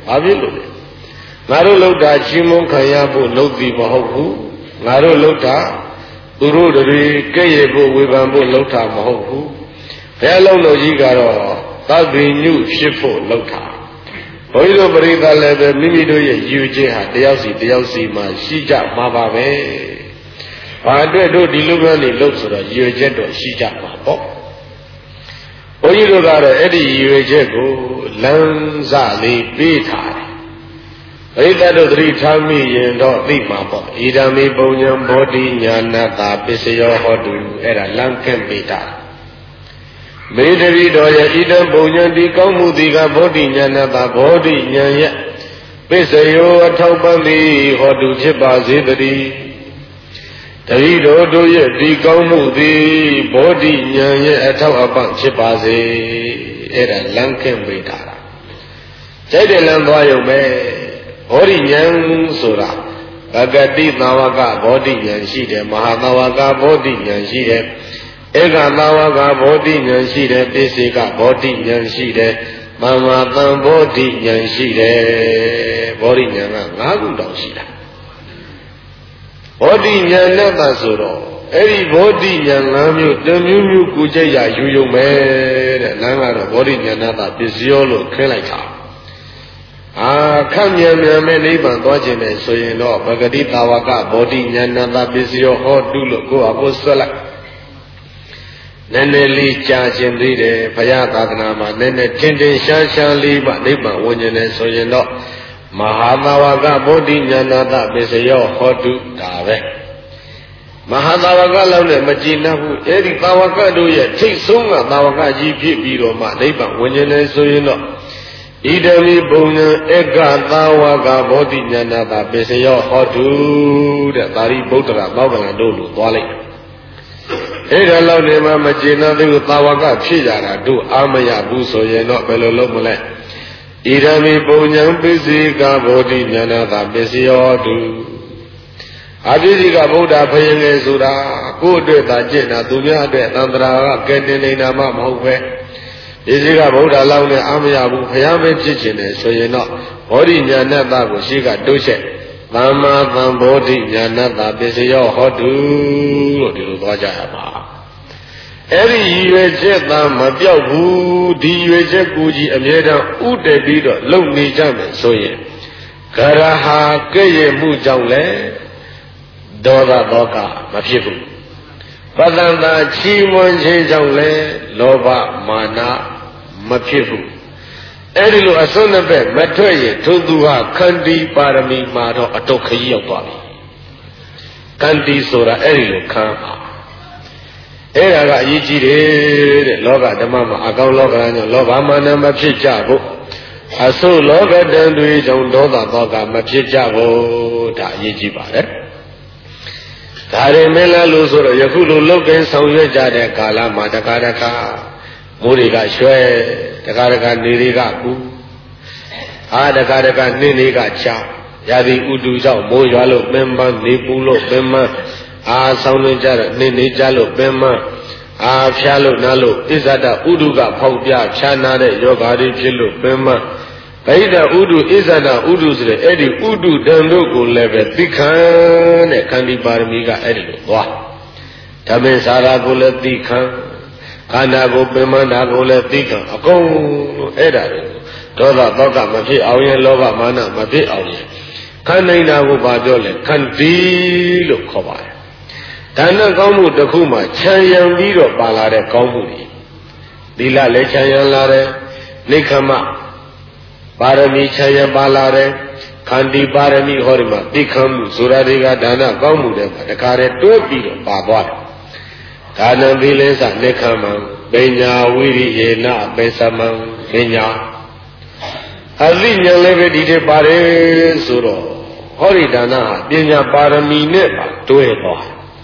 ဘာဖြစ်လို့လဲငါတို့လှုပ်တာချီးမွမ်းခံရဖို့လှုပ်သည်မဟုတ်ဘူးငါတို့လှုပ်တာသူတို့တွေကဲ့ရဲ့ဖို့ဝေဖန်ဖို့လှုပ်တာမဟုတ်ဘူးဘယ်လုံးလို့ကြီးကတော့သဗ္ဗညုဖြစ်ဖို့လှုပ်တာဘုန်းကြီးတို့ပရိသတ်လည်းပဲမိမိတို့ရဲ့ယူခြင်းဟာတယောက်စီတယောက်စီမှာရှိကြမှာပါပဲဘာအတွက်တို့ဒီလိုမျိုးနေလို့ဆိုတော့ယူချက်တော့ရှိကြမှာပေါ့ဘုန်းကြီးတို့ကတော့အဲ့ဒီယူချက်ကိုလမ်းစလေးပေးထားတယ်ပရိသတ်တို့သတိထားမိရင်တော့သိမှာပေါ့ဣဒံမေပုံညာဘောဓိညာဏတာပစ္စယောဟောတုအဲ့ဒါလမ်းကင့်ပေးတာမေတ္တိတော်ရဲ့ဣဒံပုံညာဒီကောင်းမှုဒီကဘောဓိညာဏတာဘောဓိညာရဲ့ပစ္စယောအထောက်ပံ့သည်ဟောတုဖြစ်ပါစေတည်းတတိတော်တို့ရဲ့ဒီကောင်းမှုသည်ဘောဓိညာရဲ့အထောက်အပံ့ဖြစ်ပါစေအဲ့ဒါလမ်းကင့်ပေးတာကြိုက်တယ်လမ်းသွားရုံပဲဘောဓိဉာဏ်ဆိုတာဘဂတိသာဝကဘောဓိဉာဏ်ရှိတယ်မဟာသာဝကဘောဓိဉာဏ်ရှိတယ်ဧကသာဝကဘောဓိဉာဏ်ရှိတယ်ပိစိကဘောဓိဉာဏ်ရှိတယ်မမသံဘောဓိဉာဏ်ရှိတယ်ဘောဓိဉာဏ်က၅ခုတောင်ရှိတာဘောဓိဉာဏ်နဲ့သာဆိုတော့အဲ့ဒီဘောဓိဉာဏ်၅မျိုးတမျိုးမျိုးကိုကြိတ်ရယူယုံမယ်တဲ့လမ်းကတော့ဘောဓိဉာဏ်နဲ့သာပစ္စယောလို့ခင်းလိုက်တာအာခန့်မြန်မြန်မဲ့နိဗ္ဗာန်သွားခြင်းနဲ့ဆိုရင်တော့ဗဂတိတာဝကဘောဓိဉာဏတာပစ္စယောဟောတုလို့ကိုယ့်အကိုဆွဲလိုက်နည်းနည်းလေးကြာခြင်းသေးတယ်ဘုရားသာသနာမှာနည်းနည်းထင်ထင်ရှားရှားလေးပါနိဗ္ဗာန်ဝင်ခြင်းနဲ့ဆိုရင်တော့မဟာတာဝကဘောဓိဉာဏတာပစ္စယောဟောတုဒါပဲမဟာတာဝကလောက်နဲ့မကြည်နှပ်ဘူးအဲ့ဒီတာဝကတို့ရဲ့ထိတ်ဆုံးကတာဝကကြီးဖြစ်ပြီးတော့မှနိဗ္ဗာန်ဝင်ခြင်းနဲ့ဆိုရင်တော့ဣဒမိပုံညာဧကသာဝကဘောဓိဉာဏတာပစ္စယောဟောတုတဲ့သာရိပုတ္တရာသောကလန်တို့လိုသွားလိုက်အဲ့ဒါလောက်နေမှမကျေနပ်သေးဘူးသာဝကဖြစ်ကြတာတို့အာမရဘူးဆိုရင်တော့ဘယ်လိုလုပ်မလဲဣဒမိပုံညာပစ္စည်းကဘောဓိဉာဏတာပစ္စယောတုအပစ္စည်းကဗုဒ္ဓဖယင်ငယ်ဆိုတာကိုယ့်အတွက်သာကျင့်တာသူများအတွက်သံတရာကကဲတင်နေတာမှမဟုတ်ပဲဒီစီကဗုဒ္ဓလောက်နဲ့အာမရဘူးဘုရားပဲဖြစ်ခြင်းနဲ့ဆိုရင်တော့ဘောဓိဉာဏတကိုရှိကတိုးချက်သမ္မာသံဘောဓိဉာဏတပစ္စယောဟောတုလို့ဒီလိုသွားကြရပါအဲ့ဒီရည်ရွယ်ချက်သာမပြောက်ဘူးဒီရည်ရွယ်ချက်ကိုကြီးအမြဲတမ်းဥတည်ပြီးတော့လုံနေကြမယ်ဆိုရင်ဂရဟာကဲ့ရဲ့မှုကြောင့်လေဒေါသတောကမဖြစ်ဘူးပတန္တာချီးမွမ်းခြင်းကြောင့်လေလောဘမာနမဖြစ်ဘူးအဲ့ဒီလိုအစွန်းနှစ်ဘက်မထွက်ရင်ထိုသူဟာခန္တီပါရမီမှာတော့အတုခရီးရောက်သွားပြီခန္တီဆိုတာအဲ့ဒီလိုခံပါအဲ့ဒါကအရေးကြီးတယ်တဲ့လောကဓမ္မမှာအကောင်းလောကကြောင့်လောဘမာနမဖြစ်ကြဘူးအဆုလောကတန်တွေကြောင့်ဒေါသတောကမဖြစ်ကြဘူးဒါအရေးကြီးပါတယ်ဒါရင်းမင်းလားလို့ဆိုတော့ယခုလိုလောက်ကင်းဆောင်ရွက်ကြတဲ့ကာလမှာတကားတကားမိုးတွေကရွှဲတကားတကားနေတွေကကူအာတကားတကားနှင်းတွေကချာရာသီဥတုကြောင့်မိုးရွာလို့ပင်ပန်းနေပူလို့ပင်ပန်းအာဆောင်နေကြတော့နှင်းနေကြလို့ပင်ပန်းအာဖျားလို့နားလို့ဣဇဒဥတုကဖောက်ပြဖြားနာတဲ့ယောဂါတွေဖြစ်လို့ပင်ပန်းဗိဒဥတုဣဇဒဥတုဆိုတဲ့အဲ့ဒီဥတုတန်တို့ကိုလည်းပဲသိခံတဲ့ခန္တီပါရမီကအဲ့ဒီလိုသွားဓမ္မစာရာကိုလည်းသိခံခန္ဓာကိုပင်မနာကိုလည်းသိခံအကုန်လို့အဲ့ဒါတွေဒေါသတောကမဖြစ်အောင်ရင်လောဘမာနမဖြစ်အောင်ရင်ခန္ဓာနာကိုပါပြောလဲခန္တီလို့ခေါ်ပါတယ်ဒါနကောင်းမှုတစ်ခုမှခြံရံပြီးတော့ပါလာတဲ့ကောင်းမှုတွေသီလလည်းခြံရံလာတယ်နိခမပါရမီခြံရံပါလာတယ်ခန္တီပါရမီဟောဒီမှာသိခံမှုဆိုတာတွေကဒါနကောင်းမှုတွေမှာတခါတည်းတွဲပြီးတော့ပါသွားတယ်ဒါနသီလစနိခမံပညာဝိရိယေနပေသမံပညာအသိဉာဏ်လည်းပဲဒီထဲပါတယ်ဆိုတော့ဟောဒီဒါနဟာပညာပါရမီနဲ့ပါတွဲသွား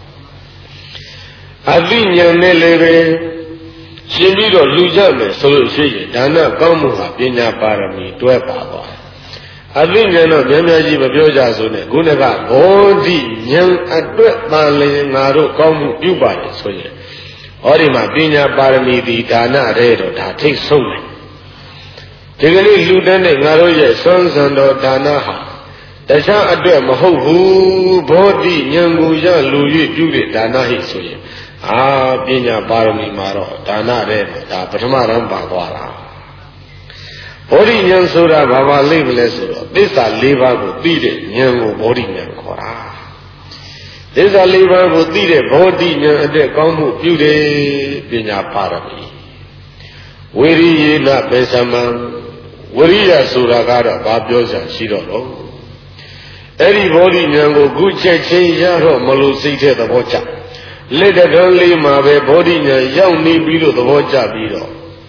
အသိဉာဏ်နဲ့လည်းပဲရှင်းပြီးတော့လူကြမယ်ဆိုလို့ရှိရင်ဒါနကောင်းမှုဟာပညာပါရမီတွဲပါသွားအသိဉာဏ်တော့များများကြီးမပြောကြဆိုနဲ့ခုနကဘောဓိဉာဏ်အတွက်တန်လင်းငါတို့ကောင်းမှုပြုပါလေဆိုရင်ဟောဒီမှာပညာပါရမီဒီဒါနရဲတော့ဒါထိတ်ဆုံးတယ်ဒီကနေ့လူတန်းတဲ့ငါတို့ရဲ့စွမ်းစံတော်ဒါနဟာတခြားအတွက်မဟုတ်ဘူးဘောဓိဉာဏ်ကိုရလူ၍ပြုတဲ့ဒါနဟိဆိုရင်အာပညာပါရမီမှာတော့ဒါနတဲ့ဒါပထမရံပါသွားတာဘောဓိဉာဏ်ဆိုတာဘာပါလိမ့်မလဲဆိုတော့သစ္စာ၄ပါးကိုသိတဲ့ဉာဏ်ကိုဘောဓိဉာဏ်ခေါ်တာသစ္စာ၄ပါးကိုသိတဲ့ဘောဓိဉာဏ်အတဲ့ကောင်းမှုပြုတယ်ပညာပါရမီဝိရိယေနဘေသမံဝိရိယဆိုတာကတော့ဘာပြောစရာရှိတော့တော့အဲ့ဒီဘောဓိဉာဏ်ကိုခုချက်ချင်းရတော့မလို့စိတ်တဲ့သဘောကျလက်တကန်းလေးမှာပဲဘောဓိဉာဏ်ရောက်နေပြီးတော့သဘောကျပြီးတော့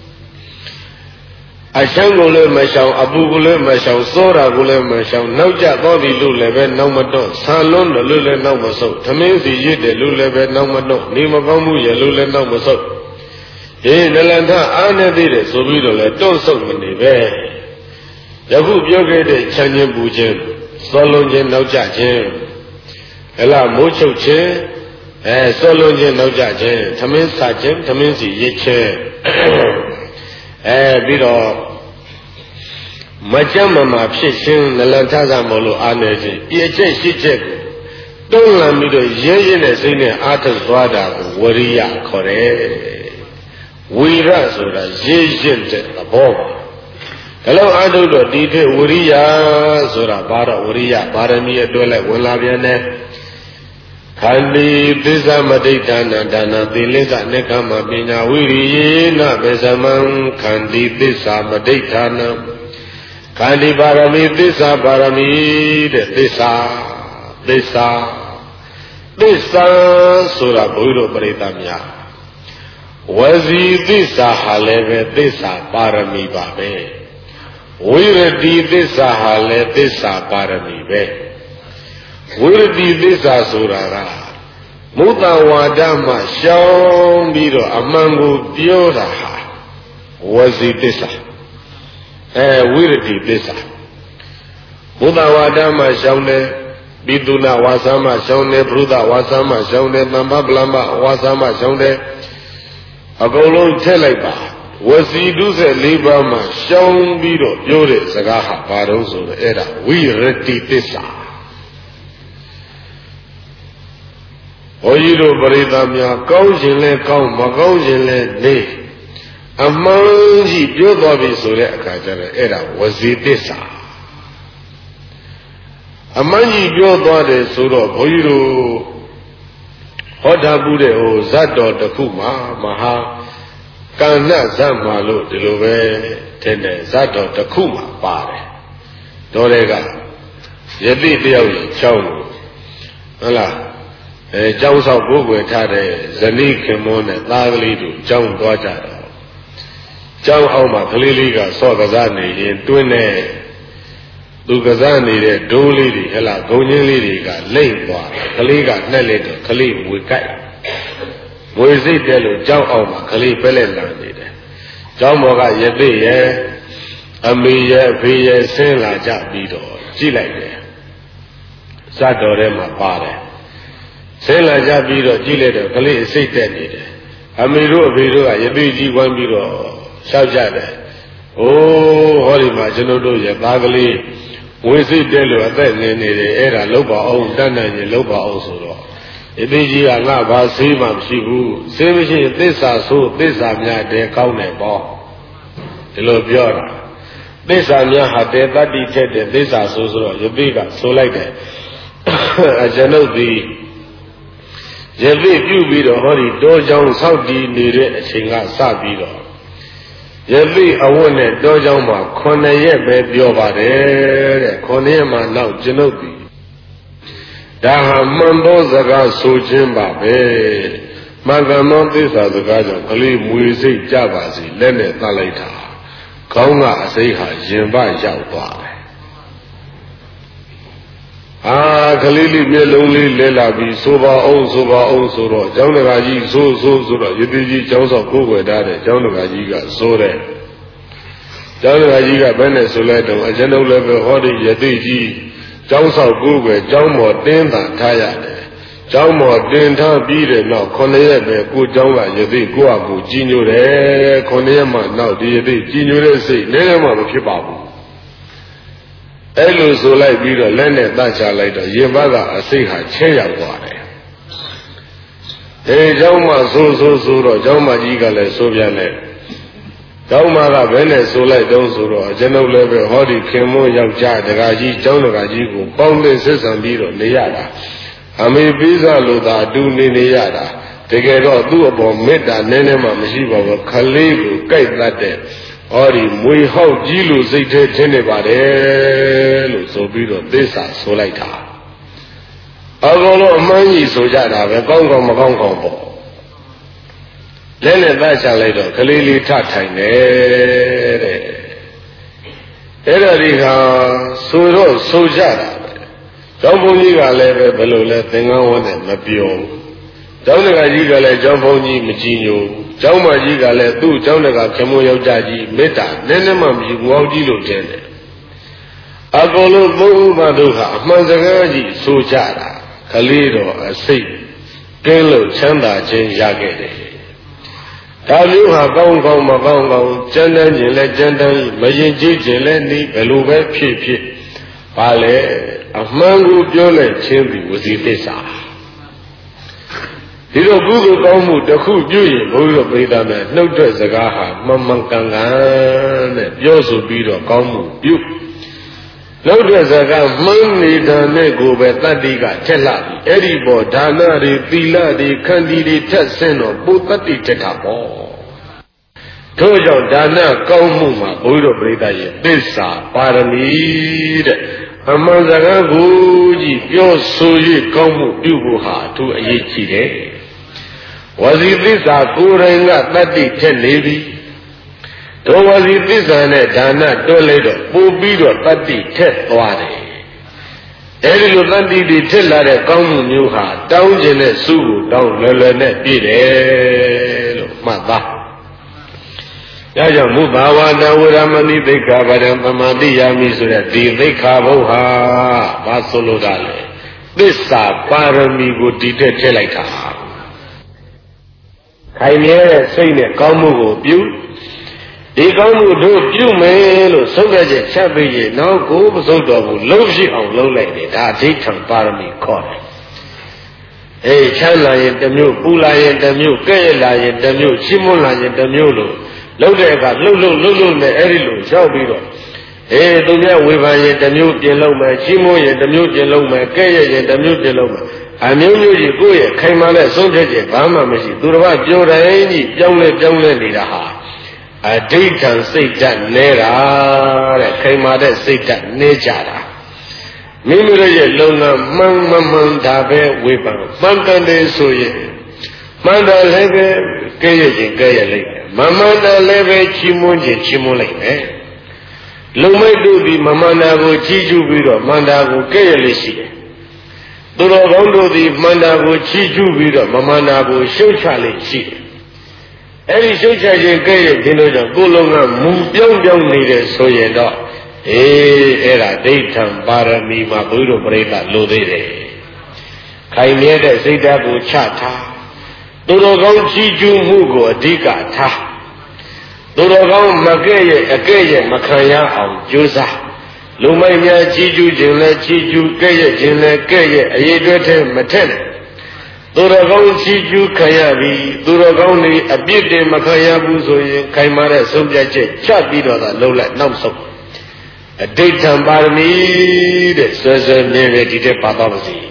အချမ်းကိုလည်းမရှောင်အပူကိုလည်းမရှောင်စောတာကိုလည်းမရှောင်နောက်ကျသွားပြီလို့လည်းပဲနောက်မတော့ဆံလွန်းတယ်လို့လည်းနောက်မဆုပ်သမင်းစီရစ်တယ်လို့လည်းပဲနောက်မတော့နေမကောင်းမှုရလို့လည်းနောက်မဆုပ်ဟေးနလန်ထအားနေသေးတယ်ဆိုပြီးတော့လည်းတွန့်ဆုပ်မနေပဲယခုပြောခဲ့တဲ့ချမ်းချင်းပူခြင်းစောလုံးခြင်းနောက်ကျခြင်းအလားမိုးချုပ်ခြင်းအဲစောလုံးခြင်းနောက်ကျခြင်းသမင်းစခြင်းသမင်းစီရစ်ခြင်းအဲပြီးတော့မကြမ်းမမာဖြစ်ခြင်းနလန်ထဆံမလို့အားနေခြင်းပြည့်ချက်ရှိချက်ကိုတွန်းလှန်ပြီးတော့ရဲရဲတဲ့စိတ်နဲ့အားထုတ်သွားတာကိုဝရိယခေါ်တယ်ဝိရဆိုတာရဲရဲတဲ့သဘောပါဒါလို့အားထုတ်တော့ဒီတဲ့ဝရိယဆိုတာဘာတော့ဝရိယပါရမီအတွဲလိုက်ဝင်လာပြန်တယ်ခန္တီသစ္စာမဋိဌာနာဒါနာသီလစ္ဆာနိက္ခမပညာဝိရိယေနဘေသမံခန္တီသစ္စာမဋိဌာနာခန္တီပါရမီသစ္စာပါရမီတဲ့သစ္စာသစ္စာသစ္စာဆိုတာဘုရားတို့ပရိသတ်များဝစီသစ္စာဟာလည်းပဲသစ္စာပါရမီပါပဲဝိရတိသစ္စာဟာလည်းသစ္စာပါရမီပဲဝိရတိသစ္စာဆိုတာကမုတ္တဝါဒမှရှောင်ပြီးတော့အမှန်ကိုပြောတာဟာဝစီသစ္စာအဲဝိရတိသစ္စာမုတ္တဝါဒမှရှောင်တယ်ပိတုနာဝါစာမှရှောင်တယ်ဘုဒ္ဓဝါစာမှရှောင်တယ်သမ္ပပလမဝါစာမှရှောင်တယ်အကုန်လုံးထည့်လိုက်ပါဝစီဒုစက်၄ပါးမှရှောင်ပြီးတော့ပြောတဲ့စကားဟာဘာလို့ဆိုတော့အဲ့ဒါဝိရတိသစ္စာဘုန်းကြီးတို့ပရိသတ်များကောင်းခြင်းလဲကောင်းမကောင်းခြင်းလဲနေအမှန်ကြီးပြောသွားပြီဆိုတဲ့အခါကျတော့အဲ့ဒါဝစီသစ္စာအမှန်ကြီးပြောသွားတယ်ဆိုတော့ဘုန်းကြီးတို့ဟောတာပူတဲ့ဟိုဇတ်တော်တစ်ခုမှာမဟာကဏ္ဍဇတ်မှာလို့ဒီလိုပဲထင်တယ်ဇတ်တော်တစ်ခုမှာပါတယ်တော်တွေကယတိတယောက်ကြီးချောင်းလို့ဟုတ်လားအဲကျောင်းဆောက်ကိုယ်ွယ်ထားတဲ့ဇနီးခင်မောနဲ့သားကလေးတို့ကျောင်းသွားကြတော့ကျောင်းအောက်မှာကလေးလေးကစော့ကစားနေရင်တွင်းနဲ့သူကစားနေတဲ့ဒိုးလေးတွေဟဲ့လားဂုံချင်းလေးတွေကလိမ့်သွားကလေးကနှက်လိုက်တော့ကလေးဝေကြိုက်ဝေစိတ်တယ်လို့ကျောင်းအောက်မှာကလေးပဲလက်လာနေတယ်ကျောင်းပေါ်ကယသိရဲ့အမေရဲ့အဖေရဲ့ဆင်းလာကြပြီးတော့ကြည့်လိုက်တယ်ဇတ်တော်ထဲမှာပါတယ်ဆင်းလာကြပြီးတော့ကြည့်လိုက်တော့ကလေးစိတ်တက်နေတယ်အမေတို့အဖေတို့ကယသိကြီးဝမ်းပြီးတော့ရှောက်ကြတယ်အိုးဟောဒီမှာကျွန်တော်တို့ရဲ့သားကလေးဝေစိတ်တဲလို့အသက်ငယ်နေတယ်အဲ့ဒါလောက်ပါအောင်တတ်နိုင်ရင်လောက်ပါအောင်ဆိုတော့ယသိကြီးကငါဘာဆေးမှမရှိဘူးဆေးမရှိရင်သစ္စာဆိုသစ္စာများတဲကောင်းတယ်ပေါ့ဒီလိုပြောတာသစ္စာများဟာတဲတတ္တိထက်တဲ့သစ္စာဆိုဆိုတော့ယသိကဆိုလိုက်တယ်အကျွန်ုပ်ဒီယသိပြုပြီးတော့ဟောဒီတောကြောင်ဆောက်တည်နေတဲ့အချိန်ကစပြီးတော့ယသိအဝတ်နဲ့တောကြောင်မှာခုနှစ်ရက်ပဲပြောပါတယ်တဲ့ခုနှစ်ရက်မှနောက်ကျွန်ုပ်ဒီဒါဟာမှန်သောစကားဆိုခြင်းပါပဲမှန်ကန်သောသစ္စာစကားကြောင့်ကလေးမွေစိတ်ကြပါစေလက်နဲ့သတ်လိုက်တာခေါင်းကအစိမ့်ဟာရင်ပရောက်သွားတယ်အာကလေးလေးမျက်လုံးလေးလဲလာပြီးဆိုပါအောင်ဆိုပါအောင်ဆိုတော့ကျောင်းတကာကြီးဆိုဆိုဆိုတော့ယတိကြီးကျောင်းဆောင်ကိုယ်ွယ်ထားတဲ့ကျောင်းတကာကြီးကဆိုတယ်ကျောင်းတကာကြီးကဘယ်နဲ့ဆိုလဲတော့အကျွန်ုပ်လည်းပဲဟောဒီယတိကြီးကျောင်းဆောင်ကိုယ်ွယ်ကျောင်းပေါ်တင်းတာထားရတယ်ကျောင်းမော်တင်ထားပြီးတဲ့နောက်ခုနှစ်ရက်ပဲကိုကျောင်းကယသိကိုယ့်အကူကြီးညိုတယ်ခုနှစ်ရက်မှနောက်ဒီယသိကြီးညိုတဲ့စိတ်နည်းနည်းမှမဖြစ်ပါဘူးအဲ့လိုဆိုလိုက်ပြီးတော့လက်နဲ့တတ်ချလိုက်တော့ရင်ဘတ်ကအစိတ်ဟာချဲရောက်သွားတယ်အဲကျောင်းမဆိုးဆိုးဆိုးတော့ကျောင်းမကြီးကလည်းဆိုးပြန်တယ်ကျောင်းမကဘယ်နဲ့ဆိုလိုက်တော့ဆိုတော့ကျွန်ုပ်လည်းပဲဟောဒီခင်မွန်းယောက်ျားတကာကြီးကျောင်းတကာကြီးကိုပေါင်းတင်ဆက်ဆံပြီးတော့နေရတာအမေပေးစားလို့သာအတူနေနေရတာတကယ်တော့သူ့အပေါ်မေတ္တာနည်းနည်းမှမရှိပါဘူးခလေးကိုကြိုက်တတ်တဲ့ဟောဒီမွေဟောက်ကြီးလို့စိတ်ထဲထင်နေပါတယ်လို့ဆိုပြီးတော့သစ္စာဆိုလိုက်တာအကုန်လုံးအမှန်ကြီးဆိုကြတာပဲကောင်းကောင်းမကောင်းကောင်းပေါ့လက်နဲ့သားချလိုက်တော့ကလေးလေးထထိုင်တယ်တဲ့အဲ့ဒါဒီဟာဆိုတော့ဆိုကြတာပဲကျောင်းဘုန်းကြီးကလည်းပဲဘယ်လိုလဲသင်္ကန်းဝတ်နဲ့မပြောဘူးကျောင်းတကာကြီးကလည်းကျောင်းဘုန်းကြီးမကြည်ညိုကျောင်းမကြီးကလည်းသူ့ကျောင်းတကာခမိုးယောက်ျားကြီးမေတ္တာနည်းနည်းမှမယူအောင်ကြီးလို့တင်တယ်အကုန်လုံးဘုန်းဘုရားတို့ကအမှန်စကားကြီးဆိုကြတာကလေးတော်အစိတ်ကင်းလို့ချမ်းသာခြင်းရခဲ့တယ်ဒါမျိုးဟာကောင်းကောင်းမကောင်းကောင်းကြမ်းတမ်းခြင်းလဲကြမ်းတမ်းမရင်ကြည်ခြင်းလဲနေဘယ်လိုပဲဖြစ်ဖြစ်ပါလေအမှန်ကိုပြောလိုက်ခြင်းဒီဝစီသစ္စာဒီလိုကုသိုလ်ကောင်းမှုတစ်ခုပြုရင်ဘုန်းကြီးတို့ပြိဿများနှုတ်ထွက်စကားဟာမှန်မှန်ကန်ကန်နဲ့ပြောဆိုပြီးတော့ကောင်းမှုပြုနှုတ်ထွက်စကားမှန်နေတာနဲ့ကိုပဲတတ္တိကထက်လာပြီအဲ့ဒီပေါ်ဒါနတွေသီလတွေခန္တီတွေထက်ဆင်းတော့ပုတ္တိထက်တာပေါ့ထို့ကြောင့်ဒါနကောင်းမှုမှာဘုန်းကြီးတို့ပြိဿရဲ့သစ္စာပါရမီတဲ့အမှန်စကားကိုကြီးပြောဆို၍ကောင်းမှုပြုဖို့ဟာအထူးအရေးကြီးတယ်ဝစီသစ္စာကိုယ်တိုင်ကတတ္တိထက်နေပြီဒုဝစီသစ္စာနဲ့ဒါနတွဲလိုက်တော့ပို့ပြီးတော့တတ္တိထက်သွားတယ်အဲဒီလိုတတ္တိတွေထက်လာတဲ့ကောင်းမှုမျိုးဟာတောင်းကျင်တဲ့စုကိုတောင်းလွယ်လွယ်နဲ့ပြည့်တယ်လို့မှတ်သားဒါကြောင့်မူဘာဝနာဝရမဏိသိက္ခာပဒံသမာတိယာမိဆိုတဲ့ဒီသိက္ခာဘုတ်ဟာဘာဆိုလို့တာလဲသစ္စာပါရမီကိုတည်တဲ့ထည့်လိုက်တာခိုင်မြဲတဲ့စိတ်နဲ့ကောင်းမှုကိုပြုဒီကောင်းမှုတို့ပြုမယ်လို့ဆုံးဖြတ်ချက်ချပြီးရင်နောက်ကိုမဆုံးတော့ဘူးလုံးရှိအောင်လုံးလိုက်တယ်ဒါအဋ္ဌံပါရမီခေါ်တယ်အေးချမ်းလာရင်တစ်မျိုးပူလာရင်တစ်မျိုးကဲ့ရလာရင်တစ်မျိုးရှင်းမွန်းလာရင်တစ်မျိုးလို့လှုပ်တဲ့အခါလှုပ်လှုပ်လှုပ်လှုပ်နဲ့အဲ့ဒီလိုရောက်ပြီးတော့အေးသူများဝေဖန်ရင်တစ်မျိုးပြင်လုံးမယ်ရှင်းမွန်းရင်တစ်မျိုးပြင်လုံးမယ်ကဲ့ရရင်တစ်မျိုးပြင်လုံးမယ်အမျိုးမျိုးကြီးကိုယ့်ရဲ့ခိုင်မာတဲ့ဆုံးဖြတ်ချက်ဘာမှမရှိသူတစ်ပါးပြောတိုင်းကြီးပြောင်းလဲပြောင်းလဲနေတာဟာအဋ္ဌံစိတ်ဓာတ်နေတာတဲ့ခိုင်မာတဲ့စိတ်ဓာတ်နေကြတာမိမိတို့ရဲ့လုံငန်းမှန်မမှန်ဒါပဲဝေဖန်မှန်တယ်လေဆိုရင်မှန်တယ်လည်းပဲကဲ့ရဲ့ခြင်းကဲ့ရဲ့လိုက်မမှန်တယ်လည်းပဲချီးမွမ်းခြင်းချီးမွမ်းလိုက်မယ်လုံမိတ်တို့ဒီမမှန်တာကိုချီးကျူးပြီးတော့မှန်တာကိုကဲ့ရဲ့လေးရှိတယ်သူတော်ကောင်းတို့သည်မှန်တာကိုချီးကျူးပြီးတော့မမှန်တာကိုရှုတ်ချလေးရှိတယ်အဲ့ဒီရှုတ်ချခြင်းကဲ့ရဲ့ခြင်းတို့ကြောင့်ကိုယ်လုံးကမူပြောင်းပြောင်းနေတယ်ဆိုရင်တော့အေးအဲ့ဒါဒိဋ္ဌံပါရမီမှာဘုရားပရိသတ်လိုသေးတယ်ခိုင်မြဲတဲ့စိတ်ဓာတ်ကိုချထားသူတော်ကောင်းချီးကျူးမှုကိုအဓိကထားသူတော်ကောင်းမကဲ့ရဲ့အကဲ့ရဲ့မခံရအောင်ကြိုးစားလူမိုက်များချီးကျူးခြင်းလဲချီးကျူးကဲ့ရဲ့ခြင်းလဲကဲ့ရဲ့အရေးအတွက်ထဲမထက်နဲ့သူတော်ကောင်းချီးကျူးခံရပြီးသူတော်ကောင်းတွေအပြစ်တင်မခံရဘူးဆိုရင်ခိုင်မာတဲ့ဆုံးဖြတ်ချက်ချပြီးတော့သာလုံးလိုက်နောက်ဆုံးအဋ္ဌံပါရမီတဲ့ဆွဲဆွဲမြဲမြဲဒီတဲ့ပါတော့ပါစီ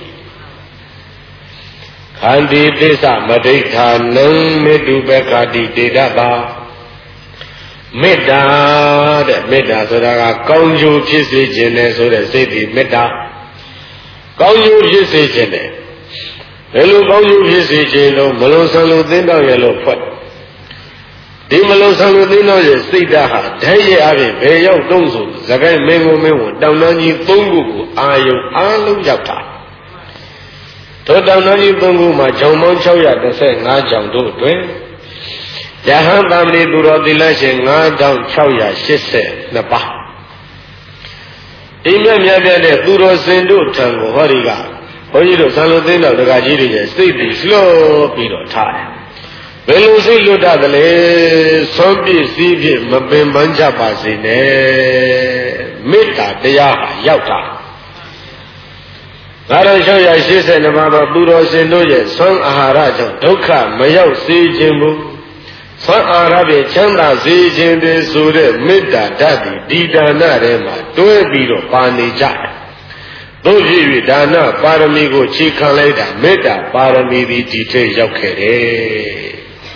ခန္တီသစ္စာမဋိဋ္ဌာနံမေတုပက္ခတိတေတပါမေတ္တာတဲ့မေတ္တာဆိုတာကကောင်းကျိုးဖြစ်စေခြင်းနဲ့ဆိုတဲ့စိတ်ဒီမေတ္တာကောင်းကျိုးဖြစ်စေခြင်းနဲ့ဘယ်လိုကောင်းကျိုးဖြစ်စေခြင်းလို့မလုံးဆန်လို့သင်းတော့ရလို့ဖွက်ဒီမလုံးဆန်လို့သင်းတော့ရစိတ်ဓာတ်ဟာဓာတ်ရဲ့အပြင်ဘယ်ရောက်တုံးဆိုသခိုင်းမင်းကိုမင်းကိုတောင်တန်းကြီးသုံးခုကိုအာယုံအားလုံးရောက်တာထိုတောင်တန်းကြီးသုံးခုမှာဂျုံပေါင်း၆၁၅ဂျုံတို့အတွင်းယဟန်သမဏေသူတော်သီလရှင်၅၆၈၂ပါးအိမ်မြတ်မြတ်တဲ့သူတော်စင်တို့ထံကိုဟောဒီကဘုန်းကြီးတို့ဆံလို့သိတော့တကကြီးတွေရဲ့စိတ်တွေလှုပ်ပြီးတော့ထားတယ်ဘယ်လိုစိတ်လွတ်တတ်တယ်လဲဆုံးပြည့်စည်းဖြင့်မပင်ပန်းကြပါစေနဲ့မေတ္တာတရားဟာရောက်တာဒါတော့၆၈၂ပါးသောသူတော်ရှင်တို့ရဲ့ဆွမ်းအာဟာရကြောင့်ဒုက္ခမရောက်စေခြင်းဘူးဆွမ်းအာဟာရဖြင့်ချမ်းသာစေခြင်းတည်းဆိုတဲ့မေတ္တာဓာတ်ဒီဒီဒါနထဲမှာတွဲပြီးတော့ပါနေကြတယ်တို့ဖြစ်၍ဒါနပါရမီကိုခြေခံလိုက်တာမေတ္တာပါရမီဒီဒီထဲရောက်ခဲ့တယ်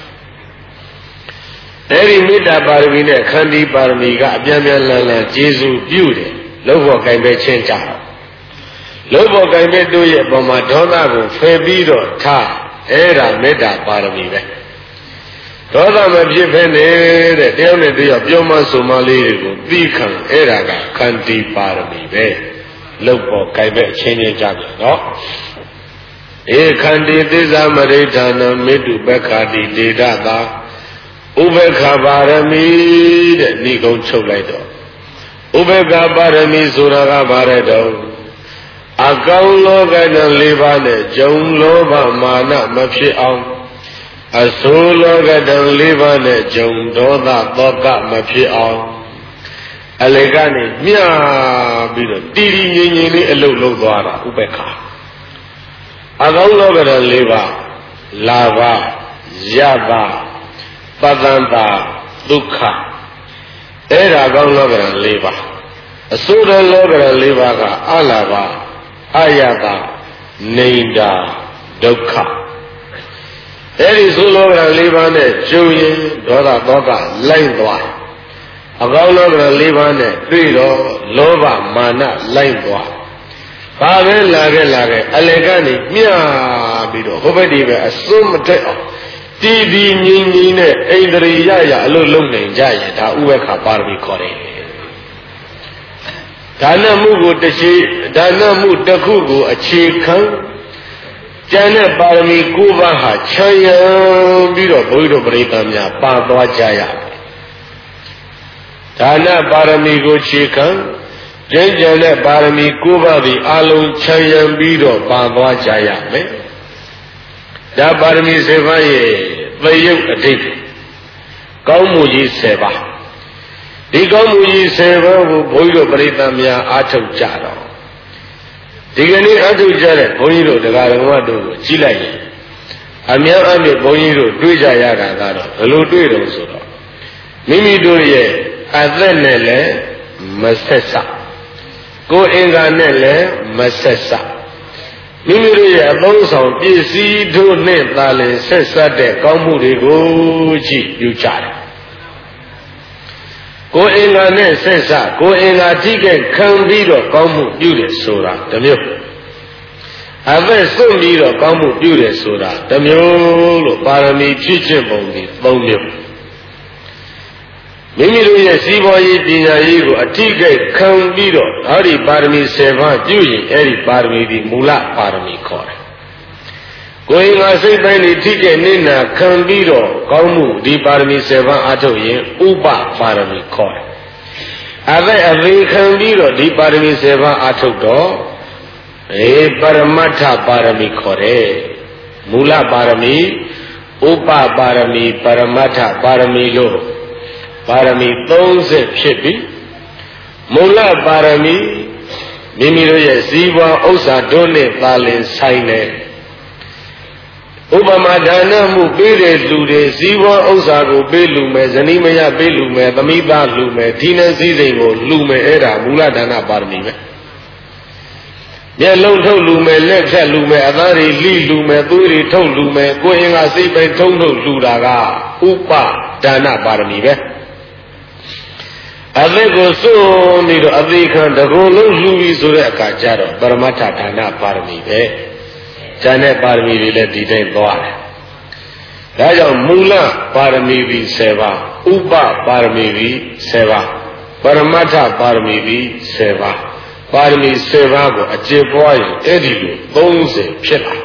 အဲဒီမေတ္တာပါရမီနဲ့ခန္တီပါရမီကအပြန်ပြန်လန်လန်ကျေစုပြုတယ်လုံးဖို့ကင်ပဲချင်းကြတော့လုံးဖို့ကင်ပဲတို့ရဲ့ပုံမှာဒေါသကိုဖယ်ပြီးတော့ထားအဲ့ဒါမေတ္တာပါရမီပဲဒေါသမဖြစ်ဖဲနေတဲ့တယောက်နဲ့တယောက်ပြောမဆိုမလေးတွေကိုသိခံအဲ့ဒါကခန္တီပါရမီပဲလုံးဖို့ကင်ပဲအချင်းချင်းကြပြန်နော်ဧခန္တီသစ္စာမရိဋ္ဌာနမေတုပက္ခာတိဒေဒတာဥပေက္ခပါရမီတဲ့ဤကုန်းချုပ်လိုက်တော့ဥပေက္ခပါရမီဆိုတာကဘာလဲတော့အကောင်လောကဓာတ်၄ပါးနဲ့ဂျုံလောဘမာနမဖြစ်အောင်အဆိုးလောကဓာတ်၄ပါးနဲ့ဂျုံဒေါသသောကမဖြစ်အောင်အလေကနေမြပြီးတော့တည်တည်ငြိမ်ငြိမ်လေးအလုတ်လုံးသွားတာဥပေက္ခအကောင်လောကဓာတ်၄ပါးလာဘယဘပတ္တန္တာဒုက္ခအဲ့ဒါကောင်းလောကရန်၄ပါးအဆိုးတဲ့လောကရန်၄ပါးကအလာဘအယတာနေတာဒုက္ခအဲ့ဒီဆိုးလောကရန်၄ပါးနဲ့ကျုံရင်ဒေါသသောကလိုက်သွားအကောင်းလောကရန်၄ပါးနဲ့တွေ့တော့လောဘမာနလိုက်သွားဘာပဲလာခဲ့လာခဲ့အလေကနေမြပြီးတော့ဟိုဘက်ဒီပဲအစွန်းမတက်အောင်တည်တည်ငြိမ်ငြိမ်နဲ့အိန္ဒြေရရအလို့လုံနိုင်ကြရင်ဒါဥပ္ပခါပါရမီခေါ်တယ်ဒါနမှုကိုတစ်ချေဒါနမှုတစ်ခုကိုအခြေခံကျန်တဲ့ပါရမီ၉ပါးဟာချမ်းရံပြီးတော့ဘုန်းကြီးတို့ပရိသတ်များပါသွားကြရဒါနပါရမီကိုအခြေခံကျင့်ကြံတဲ့ပါရမီ၉ပါးဒီအလုံးချမ်းရံပြီးတော့ပါသွားကြရမယ်ဒါပါရမီ၁၀ပါးရဲ့သရုပ်အဓိပ္ပာယ်ကောင်းမှုကြီး၁၀ပါးဒီကောင်းမှုကြီး၁၀ပါးကိုဘုန်းကြီးတို့ပရိသတ်များအားထုတ်ကြတော့ဒီကနေ့အားထုတ်ကြတဲ့ဘုန်းကြီးတို့တရားတော်မတို့ကိုကြည့်လိုက်ရင်အများအပြားဘုန်းကြီးတို့တွေ့ကြရတာကတော့ဘယ်လိုတွေ့တော့ဆိုတော့မိမိတို့ရဲ့အသက်နဲ့လည်းမဆက်စကိုယ်အင်္ဂါနဲ့လည်းမဆက်စမိမိတို့ရဲ့အသုံးဆောင်ပစ္စည်းတို့နဲ့သာလင်ဆက်ဆက်တဲ့ကောင်းမှုတွေကိုကြည့်ပြုကြတယ်ကိုယ်အင်္ဂါနဲ့ဆက်စကိုယ်အင်္ဂါထိခဲ့ခံပြီးတော့ကောင်းမှုပြုတယ်ဆိုတာတမျိုးအသက်စွန့်ပြီးတော့ကောင်းမှုပြုတယ်ဆိုတာတမျိုးလို့ပါရမီဖြစ်ခြင်းပုံဒီသုံးမျိုးမိမိတို့ရဲ့စီးပွားရေးပညာရေးကိုအထိကိခံပြီးတော့အဲ့ဒီပါရမီ၁၀ပါးပြုရင်အဲ့ဒီပါရမီဒီမူလပါရမီခေါ်တယ်။ကိုယ်ငါစိတ်ပိုင်းဒီထိကိနိနာခံပြီးတော့ကောင်းမှုဒီပါရမီ၁၀ပါးအားထုတ်ရင်ဥပပါရမီခေါ်တယ်။အဲ့ဒါအသေးခံပြီးတော့ဒီပါရမီ၁၀ပါးအားထုတ်တော့အေပရမတ္ထပါရမီခေါ်တယ်။မူလပါရမီဥပပါရမီပရမတ္ထပါရမီလို့ပါရမီ၃၀ဖြစ်ပြီမူလပါရမီမိမိတို့ရဲ့ဇီဝဥစ္စာတို့နဲ့သာလင်ဆိုင်တယ်ဥပမာဒါနမှုပေးတဲ့လူတွေဇီဝဥစ္စာကိုပေးလူမယ်ဇနီးမယားပေးလူမယ်သမီးသားလူမယ်ဒီနဲ့စည်းစိမ်ကိုလူမယ်အဲ့ဒါမူလဒါနပါရမီပဲမျက်လုံးထုတ်လူမယ်လက်ဖြတ်လူမယ်အသားတွေလိလူမယ်သွေးတွေထုတ်လူမယ်ကိုယ်အင်္ဂါစိတ်ပိုင်းထုံးထုတ်လူတာကဥပဒါနပါရမီပဲအသက်ကိုစွန့်ပြီးတော့အသေးခံတကူလုံးလှူပြီးဆိုတဲ့အခါကျတော့ပရမတ္ထဒါနပါရမီပဲဉာဏ်နဲ့ပါရမီတွေလည်းဒီတိုင်းသွားတယ်ဒါကြောင့်မူလပါရမီပြီး၁၀ပါးဥပပါရမီပြီး၁၀ပါးပရမတ္ထပါရမီပြီး၁၀ပါးပါရမီ၁၀ပါးကိုအကျေပွားရင်အဲ့ဒီလို၃၀ဖြစ်လာ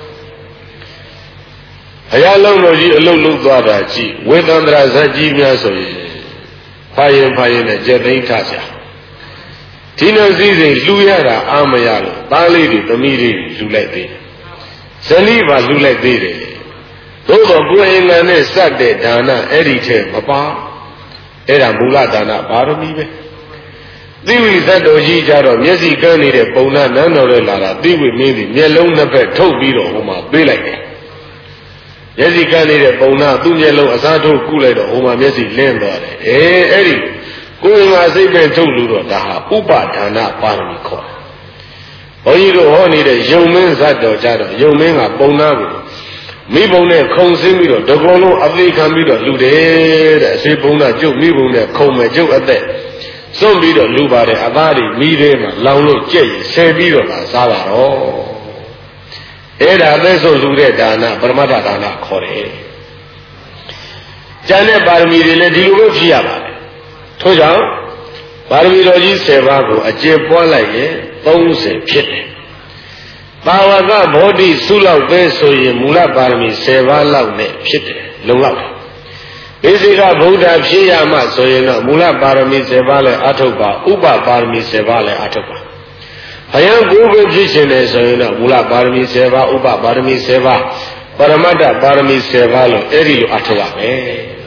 ဘုရားလုံးတော်ကြီးအလုံးလုံးသွားတာကြည့်ဝေသန္တရာဇတ်ကြီးများဆိုရင်ဖာရင်ဖာရင်နဲ့ကြက်သိမ်းထကြဒီနောက်စည်းစိမ်လှူရတာအာမရလို့သားလေးတွေသမီးလေးလှူလိုက်သေးတယ်ဇနီးပါလှူလိုက်သေးတယ်သို့တော့ကိုယ်အင်္ဂါနဲ့စတဲ့ဒါနအဲ့ဒီထဲမပါအဲ့ဒါမူလဒါနပါရမီပဲသိဝိသတ္တော်ကြီးကြတော့မျက်စိကန်းနေတဲ့ပုံနာနန်းတော်ထဲလာတာသိဝိမင်းဒီမျက်လုံးနှစ်ဖက်ထုတ်ပြီးတော့ဟိုမှာပေးလိုက်တယ်မျက်စိကန်းနေတဲ့ပုံနာသူ့မျက်လုံးအစားထိုးကုလိုက်တော့ဟိုမှာမျက်စိလင်းသွားတယ်အေးအဲ့ဒီကိုယ်ငါစိတ်ပဲထုတ်လို့တော့ဒါဟာဥပဒါနပါရမီခေါ်တယ်ဘုန်းကြီးတို့ဟောနေတဲ့ယုံမင်းဇတ်တော်ကြတော့ယုံမင်းကပုံနာကိုမိဘုံနဲ့ခုံဆင်းပြီးတော့တကောလုံးအသေးခံပြီးတော့လူတယ်တဲ့အစေပုံနာကျုပ်မိဘုံနဲ့ခုံမဲ့ကျုပ်အသက်စွန့်ပြီးတော့လူပါတယ်အသားတွေမိသေးမှာလောင်လို့ကြက်ရဆယ်ပြီးတော့လာစားပါတော့အဲ့ဒါအသက်ဆုံးလူတဲ့ဒါနပရမတ္ထဒါနခေါ်တယ်ကျန်တဲ့ပါရမီတွေလည်းဒီလိုပဲဖြစ်ရပါတယ်ထို့ကြောင့်ပါရမီတော်ကြီးဆယ်ပါးကိုအကျေပွားလိုက်ရင်သုံးဆယ်ဖြစ်တယ်ပါဝကဘောဓိစုလောက်ပဲဆိုရင်မူလပါရမီဆယ်ပါးလောက်နဲ့ဖြစ်တယ်လုံလောက်တယ်ဘိသိကဗုဒ္ဓဖြစ်ရမှဆိုရင်တော့မူလပါရမီဆယ်ပါးလည်းအထုတ်ပါဥပပါရမီဆယ်ပါးလည်းအထုတ်ပါဘယံကိုပဲဖြစ်ရှင်တယ်ဆိုရင်တော့မူလပါရမီဆယ်ပါးဥပပါရမီဆယ်ပါးပရမတ္ထပါရမီဆယ်ပါးလို့အဲ့ဒီလိုအထုတ်ရမယ်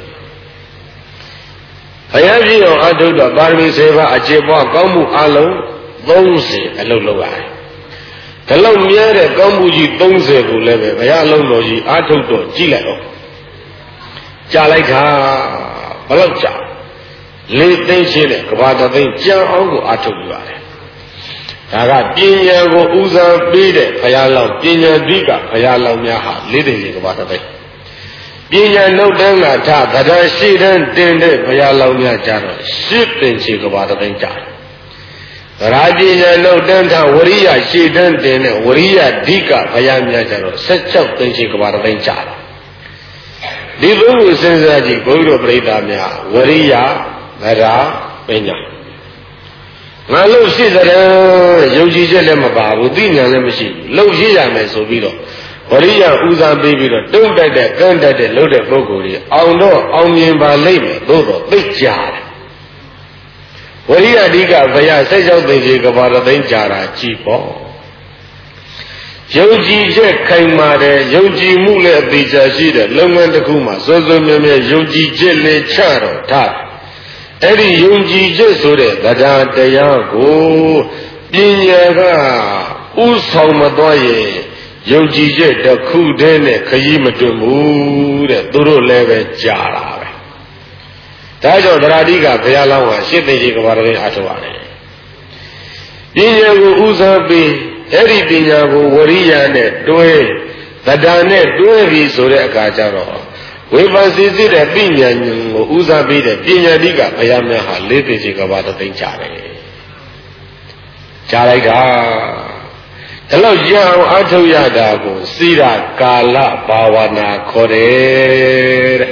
ဘယံဖြစ်အောင်အထုတ်တော့ပါရမီဆယ်ပါးအခြေပွားကောင်းမှုအလုံးသုံးဆယ်အလုပ်လုပ်ရတယ်ဒီလောက်မြဲတဲ့ကောင်းမှုကြီးသုံးဆယ်ကိုလည်းပဲဘုရားလုံးတော်ကြီးအာထုတ်တော့ကြည့်လိုက်တော့ကြာလိုက်တာဘယ်လောက်ကြာလေးသိန်းရှင်းတဲ့ကဘာတသိန်းကြာအောင်ကိုအာထုတ်ယူရတယ်ဒါကပညာကိုဦးစားပေးတဲ့ဘုရားလောင်းပညာတိကဘုရားလောင်းများဟာလေးသိန်းရှင်းကဘာတသိန်းပညာနှုတ်တန်းကထတရားရှိတန်းတင်တဲ့ဘုရားလောင်းများကြတော့ရှစ်သိန်းရှင်းကဘာတသိန်းကြာတယ်ရာဇိညာနှုတ်တန်းထဝရိယရှေတန်းတင်တဲ့ဝရိယဓိကဘုရားများကြတော့၁၆သိန်းရှိကဘာသိန်းကြာတယ်ဒီဘုရားစဉ်းစားကြည့်ဘုရားပရိသတ်များဝရိယဗရာပညာငါလို့ရှိတဲ့ယုံကြည်ချက်လည်းမပါဘူးသိဉာဏ်လည်းမရှိဘူးလှုပ်ရှိရမယ်ဆိုပြီးတော့ဝရိယဦးစားပေးပြီးတော့တုံ့တက်တဲ့ကန့်တက်တဲ့လှုပ်တဲ့ပုဂ္ဂိုလ်တွေအောင်တော့အောင်မြင်ပါလိမ့်မယ်သို့တော့သိကြတယ်ဝရိယအဓိကဘုရားဆက်ရောက်သိင်ကြီးကဘာသိန်းကြာတာကြည်ပေါ့ယုံကြည်ချက်ခိုင်မာတယ်ယုံကြည်မှုလည်းအသေးချာရှိတယ်လုပ်ငန်းတစ်ခုမှာစောစောမြဲမြဲယုံကြည်ချက်လည်းချတော့ထားအဲ့ဒီယုံကြည်ချက်ဆိုတဲ့တရားတရားကိုပညာကဥဆောင်မသွားရင်ယုံကြည်ချက်တစ်ခုတည်းနဲ့ခရီးမတွင်ဘူးတဲ့သူတို့လည်းပဲကြာတာပဲဒါကြောင့်တရားဓိကဘုရားလောင်းဟာရှစ်သိန်းကြီးကဘာတည်းအထောက်ရတယ်ပညာကိုဥစားပြီးအဲ့ဒီပညာကိုဝရိယနဲ့တွဲတရားနဲ့တွဲပြီးဆိုတဲ့အခါကျတော့ဝိပဿနာစစ်တဲ့ပညာဉာဏ်ကိုဥစားပြီးတဲ့ပညာဓိကဘုရားများဟာလေးသိန်းကြီးကဘာတည်းကြာတယ်ကြာလိုက်တာဒါလို့ရအောင်အထောက်ရတာကိုစိရကာလဘာဝနာခေါ်တယ်တဲ့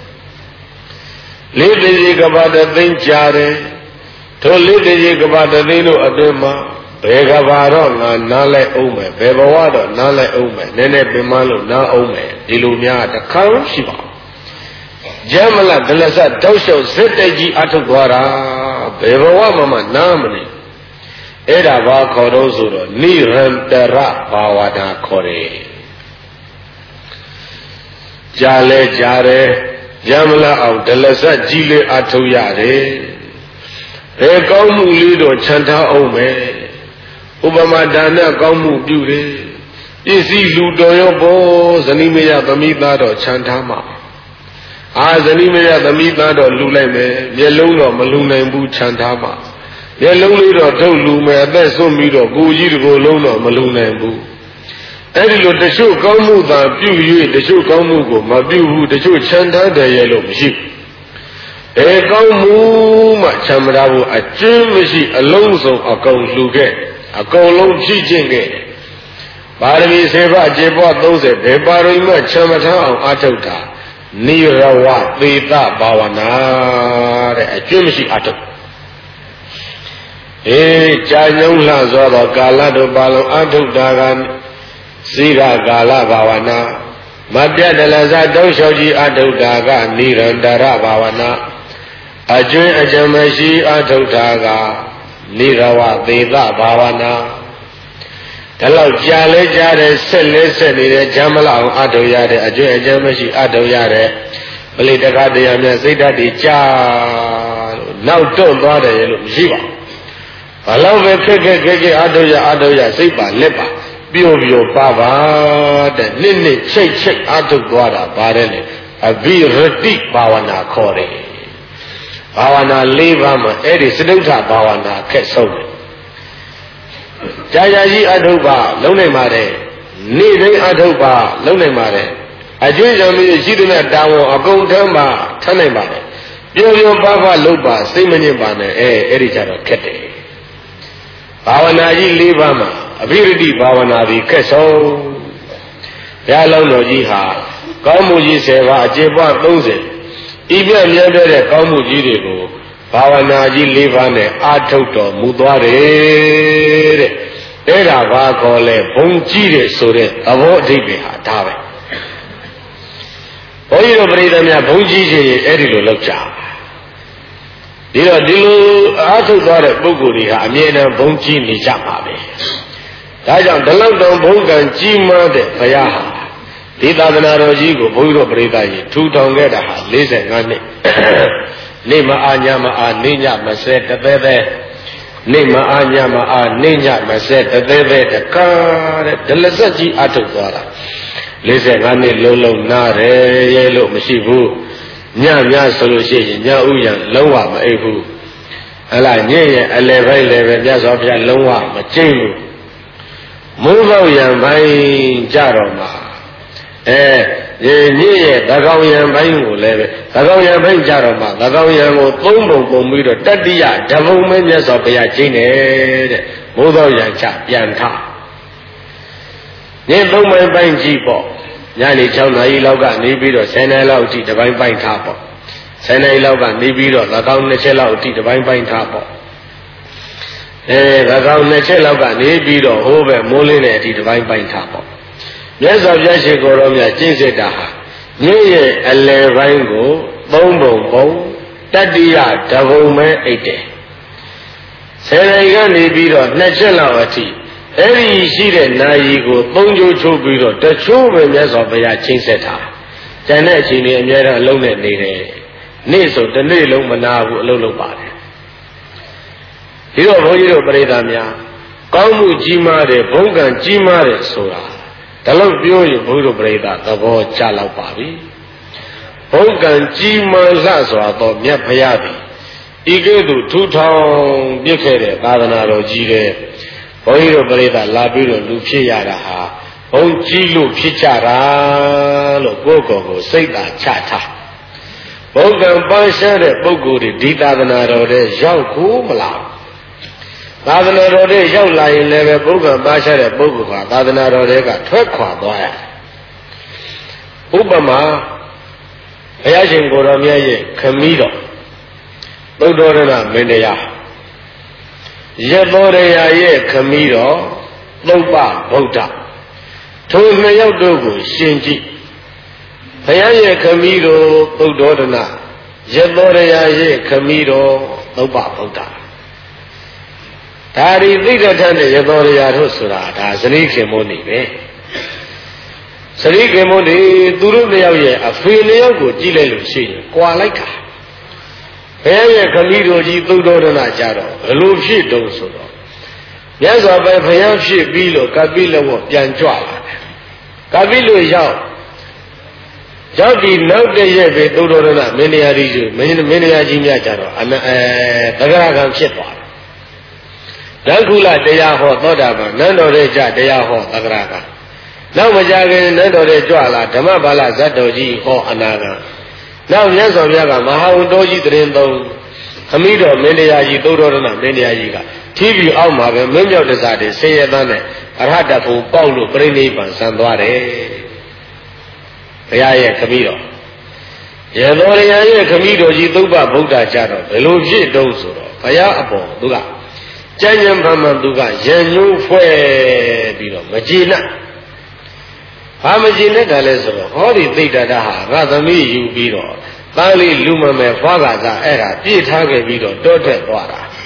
လေးသိန်းကဘာတသိန်းကြာတယ်ထိုလေးသိန်းကဘာတသိန်းတို့အတွင်းမှာဘယ်ကဘာတော့ငါနားလိုက်အောင်မယ်ဘယ်ဘဝတော့နားလိုက်အောင်မယ်နည်းနည်းပင်မလို့နားအောင်မယ်ဒီလိုများတခါမှရှိပါကျမ်းမလားဒလဆတ်တောက်လျှောက်စက်တိုက်ကြီးအထုတ်သွားတာဘယ်ဘဝမှမနားမနေအဲ့ဒါဘာခေါ်တော့ဆိုတော့နိရန္တရဘာဝနာခေါ်တယ်ကြာလဲကြာတယ်ရမလားအောင်ဒလဆတ်ကြီးလေးအထုတ်ရတယ်ဘယ်ကောင်းမှုလေးတော့ခြံထားအောင်မယ်ဥပမာဒါနကောင်းမှုပြုတယ်ပစ္စည်းလူတော်ရောဘောဇနီးမရသမီးသားတော့ခြံထားမှာအာဇနီးမရသမီးသားတော့လူလိုက်မယ်မျက်လုံးတော့မလူနိုင်ဘူးခြံထားမှာမျက်လုံးလေးတော့ထုတ်လူမယ်အသက်ဆုံးပြီးတော့ကိုကြီးတကိုယ်လုံးတော့မလူနိုင်ဘူးအဲ့ဒီလိုတချို့ကောင်းမှုသာပြု၍တချို့ကောင်းမှုကိုမပြုဘူးတချို့ချမ်းသာတယ်ရဲ့လို့မရှိဘူးအဲကောင်းမှုမှချမ်းသာဖို့အကျဉ်းမရှိအလုံးစုံအကုန်လှူခဲ့အကုန်လုံးဖြည့်ခြင်းခဲ့ပါရမီစေဘအခြေပွားသုံးဆယ်ဘယ်ပါရမီမှချမ်းသာအောင်အထုတ်တာနိရဝသေတဘာဝနာတဲ့အကျဉ်းမရှိအထုတ်အေးကြာညုံလှစွာသောကာလတို့ပါလုံးအထုတ်တာကစိရကာလဘာဝနာမပြတ်တလဇတောက်လျှောက်ကြီးအထုတ်တာကနိရန္တရဘာဝနာအကျွင်းအကြံမရှိအထုတ်တာကနိရဝသေသဘာဝနာဒါလောက်ကြာလဲကြားတယ်ဆက်လဲဆက်နေတယ်ဂျမ်းမလောက်အောင်အထုတ်ရတဲ့အကျွဲ့အကျမ်းမရှိအထုတ်ရတဲ့ပလိတကတရားများစိတ်ဓာတ်တွေကြာလို့နောက်တွန့်သွားတယ်လို့မရှိပါဘူးဘာလို့ပဲခက်ခက်ခက်ခက်အထုတ်ရအထုတ်ရစိတ်ပါလက်ပါပြို့ပြို့ပါပါတဲ့နှစ်နှစ်ချိတ်ချိတ်အထုတ်သွားတာပါတယ်လေအဘိရတိဘာဝနာခေါ်တယ်ဘာဝနာ၄ပါးမှာအဲ့ဒီစတုထဘာဝနာခက်ဆုံးတယ်ကြာကြာကြီးအထုတ်ပါလုံးနိုင်ပါတယ်နေ့တိုင်းအထုတ်ပါလုံးနိုင်ပါတယ်အကျွေးကြောင့်မျိုးရှိတဲ့တာဝန်အကုန်ထမ်းပါထမ်းနိုင်ပါတယ်ပြိုပြိုပါပါလုပ်ပါစိတ်မညစ်ပါနဲ့အဲအဲ့ဒီကြတော့ခက်တယ်ဘာဝနာကြီး၄ပါးမှာအဘိရတိဘာဝနာဒီခက်ဆုံးဘုရားလုံးတော်ကြီးဟာကောင်းမှုကြီး၁၀ပါးအကျေပွား၃၀ဤပြည့်မြတ်တဲ့ကောင်းမှုကြီးတွေကိုဘာဝနာကြီး၄ပါးနဲ့အာထုတ်တော်မူသွားတယ်တဲ့အဲ့ဒါဘာခေါ်လဲဘုံကြီးတဲ့ဆိုတဲ့သဘောအဓိပ္ပာယ်ဟာဒါပဲဘုန်းကြီးတို့ပရိသတ်များဘုံကြီးခြင်းရင်အဲ့ဒီလိုလောက်ကြဒီတော့ဒီလိုအာထုတ်သွားတဲ့ပုဂ္ဂိုလ်တွေဟာအမြဲတမ်းဘုံကြီးနေကြပါပဲဒါကြောင့်ဒီလောက်တောင်ဘုံကံကြီးမားတဲ့ဘုရားဟာဒီသာသနာတော်ကြီးကိုဘုန်းကြီးတို့ပရိသတ်ကြီးထူထောင်ခဲ့တာဟာ၄၅နှစ်နေ့မအာညမအာနေညမစဲတသေးသေးနေ့မအာညမအာနေညမစဲတသေးသေးတကားတဲ့ဒလစက်ကြီးအထုတ်သွားတာ၄၅နှစ်လုံးလုံးနားတယ်ရဲလို့မရှိဘူးညညဆိုလို့ရှိရင်ညဥ်ရံလုံးဝမအိပ်ဘူးဟလာညရဲ့အလယ်ပိုင်းလည်းပဲမြတ်စွာဘုရားလုံးဝမကျိမ့်ဘူးမိုးပေါက်ရံပိုင်းကြတော့မှာအဲညရဲ့သကောင်ရံပိုင်းကိုလည်းပဲသကောင်ရံပိုင်းကြတော့မှသကောင်ရံကိုသုံးပုံပုံပြီးတော့တတ္တိယဓဘုံမဲမြတ်စွာဘုရားကျင်းတယ်တဲ့မိုးသောရံချပြန်ထညသုံးပိုင်းပိုင်းကြည့်ပေါ့ညနေ၆နာရီလောက်ကနေပြီးတော့၁၀နာရီလောက်အထိတပိုင်းပိုင်းထားပေါ့၁၀နာရီလောက်ကနေပြီးတော့သကောင်နှစ်ချက်လောက်အထိတပိုင်းပိုင်းထားပေါ့အဲသကောင်နှစ်ချက်လောက်ကနေပြီးတော့ဟိုးပဲမိုးလင်းတဲ့အထိတပိုင်းပိုင်းထားပေါ့မြတ်စွာဘုရားရှိခိုးတော်မြတ်ကျင့်စေတာဟာညရဲ့အလယ်ပိုင်းကိုသုံးပုံပုံတတ္တိယဓဘုံမဲအိတ်တယ်ဆယ်နာရီကနေပြီးတော့နှစ်ချက်လောက်အထိအဲ့ဒီရှိတဲ့နာယီကိုသုံးချိုးချိုးပြီးတော့တချို့ပဲမြတ်စွာဘုရားကျင့်ဆက်တာကျန်တဲ့အချိန်တွေအများအားအလုံးနဲ့နေတယ်နေ့ဆိုတစ်နေ့လုံးမနာဘူးအလုံးလုံးပါတယ်ဒီတော့ဘုန်းကြီးတို့ပရိသတ်များကောင်းမှုကြီးမားတယ်ဘုံကံကြီးမားတယ်ဆိုတာဒါလို့ပြောရင်ဘုန်းကြီးတို့ပရိသတ်သဘောကျလောက်ပါပြီဘုံကံကြီးမားလှစွာသောမြတ်ဘုရားသည်ဤကဲ့သို့ထူထောင်ပြည့်ခဲ့တဲ့သာသနာတော်ကြီးတဲ့ဘုန်းကြီးတို့ပရိသတ်လာပြီးတော့လူဖြစ်ရတာဟာဘုံကြီးလို့ဖြစ်ကြတာလို့ကိုယ့်ကိုယ်ကိုစိတ်သာချထားဘုံကံပန်းရှားတဲ့ပုဂ္ဂိုလ်တွေဒီသာသနာတော်တဲ့ရောက်ကိုမလားသာသနာတော်တဲ့ရောက်လာရင်လည်းပဲဘုံကံပန်းရှားတဲ့ပုဂ္ဂိုလ်ကသာသနာတော်တွေကထွက်ခွာသွားရဥပမာဘုရားရှင်ကိုယ်တော်မြတ်ရဲ့ခမည်းတော်သုဒ္ဓရဏမင်းတရားရသောရရာရဲ့ခမည်းတော်သုပ္ပဗုဒ္ဓထိုနှစ်ယောက်တို့ကိုရှင်ကြည့်ဘုရားရဲ့ခမည်းတော်သုဒ္ဓရဏရသောရရာရဲ့ခမည်းတော်သုပ္ပဗုဒ္ဓဒါရီသိက္ခာထနဲ့ရသောရရာတို့ဆိုတာဒါဇနီးခင်မုန်းနေပဲဇနီးခင်မုန်းနေသူတို့နှစ်ယောက်ရဲ့အဖေနှစ်ယောက်ကိုကြည့်လိုက်လို့ရှိရင်ကွာလိုက်တာဘုရားရဲ့ခမည်းတော်ကြီးသုဒ္ဓရဏကြတော့ဘလို့ဖြစ်တုံးဆိုတော့မြတ်စွာဘုရားဘုရားဖြစ်ပြီးလို့ကပိလဝပြန်ကြွလာတယ်ကပိလရောက်ရောက်ပြီးနောက်တည့်ရက်ပဲသုဒ္ဓရဏမင်းတရားကြီးမင်းမင်းတရားကြီးများကြတော့အနအဲသဂရကံဖြစ်သွားတယ်ဓကုလတရားဟောသောတာပန်နန်းတော်ရဲ့ကြတရားဟောသဂရကံနောက်မကြခင်နန်းတော်ရဲ့ကြွလာဓမ္မပါဠဇတ်တော်ကြီးဟောအနာဂံနောက်မြတ်စွာဘုရားကမဟာဝတ္တောကြီးတရင်သုံးခမည်းတော်မင်းတရားကြီးသုဒ္ဓရဏမင်းတရားကြီးကထီးပြီးအောက်မှာပဲမင်းမြောက်တစားတွေဆင်းရဲသားနဲ့အရဟတဖို့ပေါက်လို့ပြိဋိဘံဆံသွားတယ်ဘုရားရဲ့ခမည်းတော်ရသောရရဲ့ခမည်းတော်ကြီးသုပ္ပဗုဒ္ဓကြတော့ဘယ်လိုဖြစ်တုံးဆိုတော့ဘုရားအပေါ်သူကကျမ်းဉာဏ်မှန်မှန်သူကရံညှိုးဖွဲ့ပြီးတော့မကြည်နဲ့ဘာမကြည်နဲ့ကလည်းဆိုတော့ဟောဒီသိတ္တတာဟာငါသမီးယူပြီးတော့သားလေးလူမမယ်ဖွားကစားအဲ့ဒါပြည့်ထားခဲ့ပြီးတော့တောထွက်သွားတာ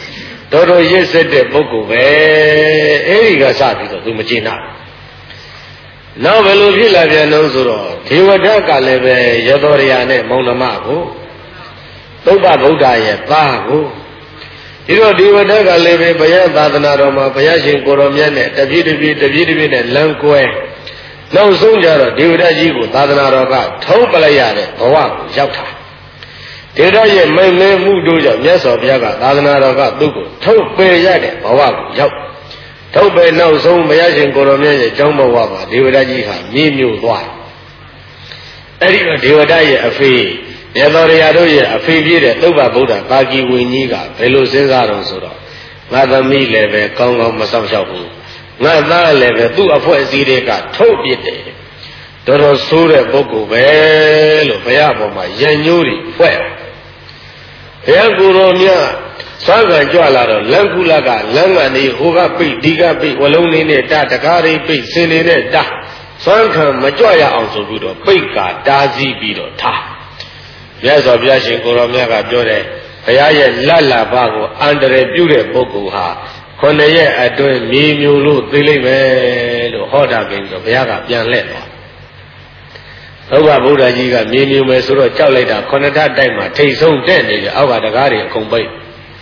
တော်တော်ရစ်စစ်တဲ့ပုဂ္ဂိုလ်ပဲအဲဒီကစပြီးတော့သူမကျေနပ်နောက်ဘယ်လိုဖြစ်လာပြန်လို့ဆိုတော့ဒေဝဒကလည်းပဲရသောရယာနဲ့မောင်နှမကိုသုဘဗုဒ္ဓရဲ့သားကိုဒီတော့ဒေဝဒကလည်းပဲဘုရားသာသနာတော်မှာဘုရားရှင်ကိုရောမြတ်နဲ့တပြည့်တပြည့်တပြည့်တပြည့်နဲ့လမ်းကွဲနောက်ဆုံးကြတော့ဒေဝဒကြီးကိုသာသနာတော်ကထုံးပလိုက်ရတဲ့ဘဝကိုရောက်တာဒေဝဒရဲ့မိန်မဲမှုတို့ကြောင့်မြတ်စွာဘုရားကသာသနာတော်ကသူ့ကိုထုတ်ပယ်ရတဲ့ဘဝကိုရောက်ထုတ်ပယ်နောက်ဆုံးဘုရားရှင်ကိုရောမြတ်ရဲ့ကျောင်းဘဝမှာဒေဝဒကြီးဟာမြေမြို့သွားအဲ့ဒီတော့ဒေဝဒရဲ့အဖေရသောရယာတို့ရဲ့အဖေပြည့်တဲ့သုဘဗုဒ္ဓပါဠိဝိနည်းကဘယ်လိုစဉ်းစားတော့ဆိုတော့ငါသမီးလည်းပဲကောင်းကောင်းမဆောင်ရှောက်ဘူးငါသားလည်းပဲသူ့အဖွဲ့အစည်းတွေကထုတ်ပြစ်တယ်တော်တော်ဆိုးတဲ့ပုဂ္ဂိုလ်ပဲလို့ဘုရားပေါ်မှာရံညိုးတွေဖွဲ့ဘုရားကိုယ်တော်မြတ်စွမ်းကံကြွလာတော့လန်ကူလကလမ်းကနေဟိုကပိတ်ဒီကပိတ်ဝလုံးလေးနဲ့တတကားလေးပိတ်စင်လေးနဲ့တစွမ်းခံမကြွရအောင်ဆိုပြီးတော့ပိတ်ကတားစီးပြီးတော့ထားမြတ်စွာဘုရားရှင်ကိုယ်တော်မြတ်ကပြောတယ်ဘုရားရဲ့လတ်လာဘကိုအန္တရာယ်ပြုတဲ့ပုဂ္ဂိုလ်ဟာခုနှစ်ရက်အတွင်းမြေမျိုးလို့သိလိမ့်မယ်လို့ဟောတာပြင်ဆိုဘုရားကပြန်လှည့်သွားသုဘဗုဒ္ဓကြီးကမြေမျိုးမယ်ဆိုတော့ကြောက်လိုက်တာခုနှစ်ထပ်တိုက်မှာထိတ်ဆုံးတက်နေတယ်အောက်ကတကားတွေအကုန်ပိတ်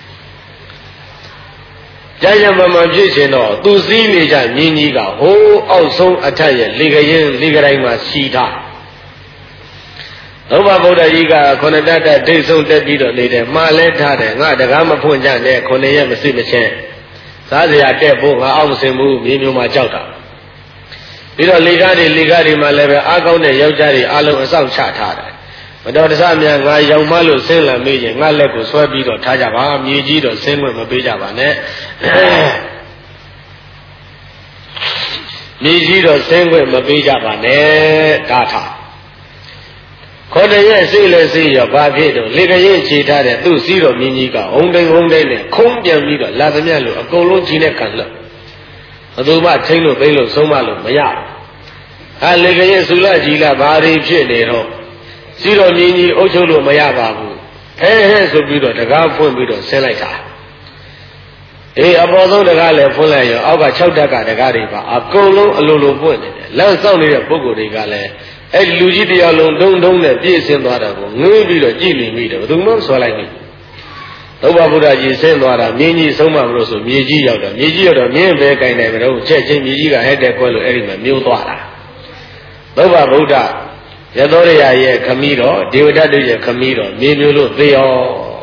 ကြာကြာမှမှဖြစ်ရှင်တော့သူစည်းနေကြမြင်းကြီးကဟိုးအောက်ဆုံးအထက်ရဲ့လေကရင်လေကတိုင်းမှာစီထားသုဘဗုဒ္ဓကြီးကခုနှစ်ထပ်တက်ထိတ်ဆုံးတက်ပြီးတော့နေတယ်မှားလဲထားတယ်ငါတကားမဖွင့်ကြနဲ့ခုနှစ်ရက်မရှိမချင်းစားစရာတက်ဖို့ငါအောက်မစင်ဘူးမြေမျိုးမှာကြောက်တာပြီးတော့လေကားတွေလေကားတွေမှာလည်းပဲအားကောင်းတဲ့ယောက်ျားတွေအလုံးအဆောင်ချထားတယ်မတော်တဆများငါရောင်မလို့ဆင်းလာမေးရင်ငါလက်ကိုဆွဲပြီးတော့ထားကြပါမြေကြီးတော့ဆင်းခွင့်မပေးကြပါနဲ့မြေကြီးတော့ဆင်းခွင့်မပေးကြပါနဲ့ဒါထားခေါ်တဲ့ရဲ့စိတ်လည်းစိတ်ရောဘာဖြစ်တော့လေကရင်ခြေထားတဲ့သူ့စီးတော်မြင်းကြီးကဟုံတိန်ဟုံတိန်နဲ့ခုံးပြန်ပြီးတော့လာသမျှလို့အကုန်လုံးကြီးနဲ့ကန်လို့ဘသူမှထိမ့်လို့သိလို့ဆုံးမလို့မရဟာလေကရင်ဆူလာကြီးလာဘာတွေဖြစ်နေတော့စီးတော်မြင်းကြီးအုပ်ချုပ်လို့မရပါဘူးဟဲဟဲဆိုပြီးတော့တကားဖွင့်ပြီးတော့ဆင်းလိုက်တာအေးအပေါ်ဆုံးတကားလည်းဖွင့်လိုက်ရောအောက်က၆တက်ကတကားတွေပါအကုန်လုံးအလိုလိုပွင့်နေတယ်လမ်းစောင့်နေတဲ့ပုဂ္ဂိုလ်တွေကလည်းအဲ့ဒီလူကြီးတရားလုံးဒုံဒုံနဲ့ပြည့်စင်သွားတာကိုငွေးပြီးတော့ကြည်နေမိတယ်ဘယ်သူမှမဆွဲလိုက်ဘူးသုဘဗုဒ္ဓကြီးဆင်းသွားတာမြင်းကြီးဆုံးမမလို့ဆိုမြေကြီးရောက်တော့မြေကြီးရောက်တော့မြင်းပဲကင်တယ်မလို့ချက်ချင်းမြေကြီးကဟဲ့တဲ့ခွဲလို့အဲ့ဒီမှာမျိုးသွားတာသုဘဗုဒ္ဓရသောရယာရဲ့ခမည်းတော်ဒေဝဒတ်တို့ရဲ့ခမည်းတော်မြေမျိုးလို့သိရော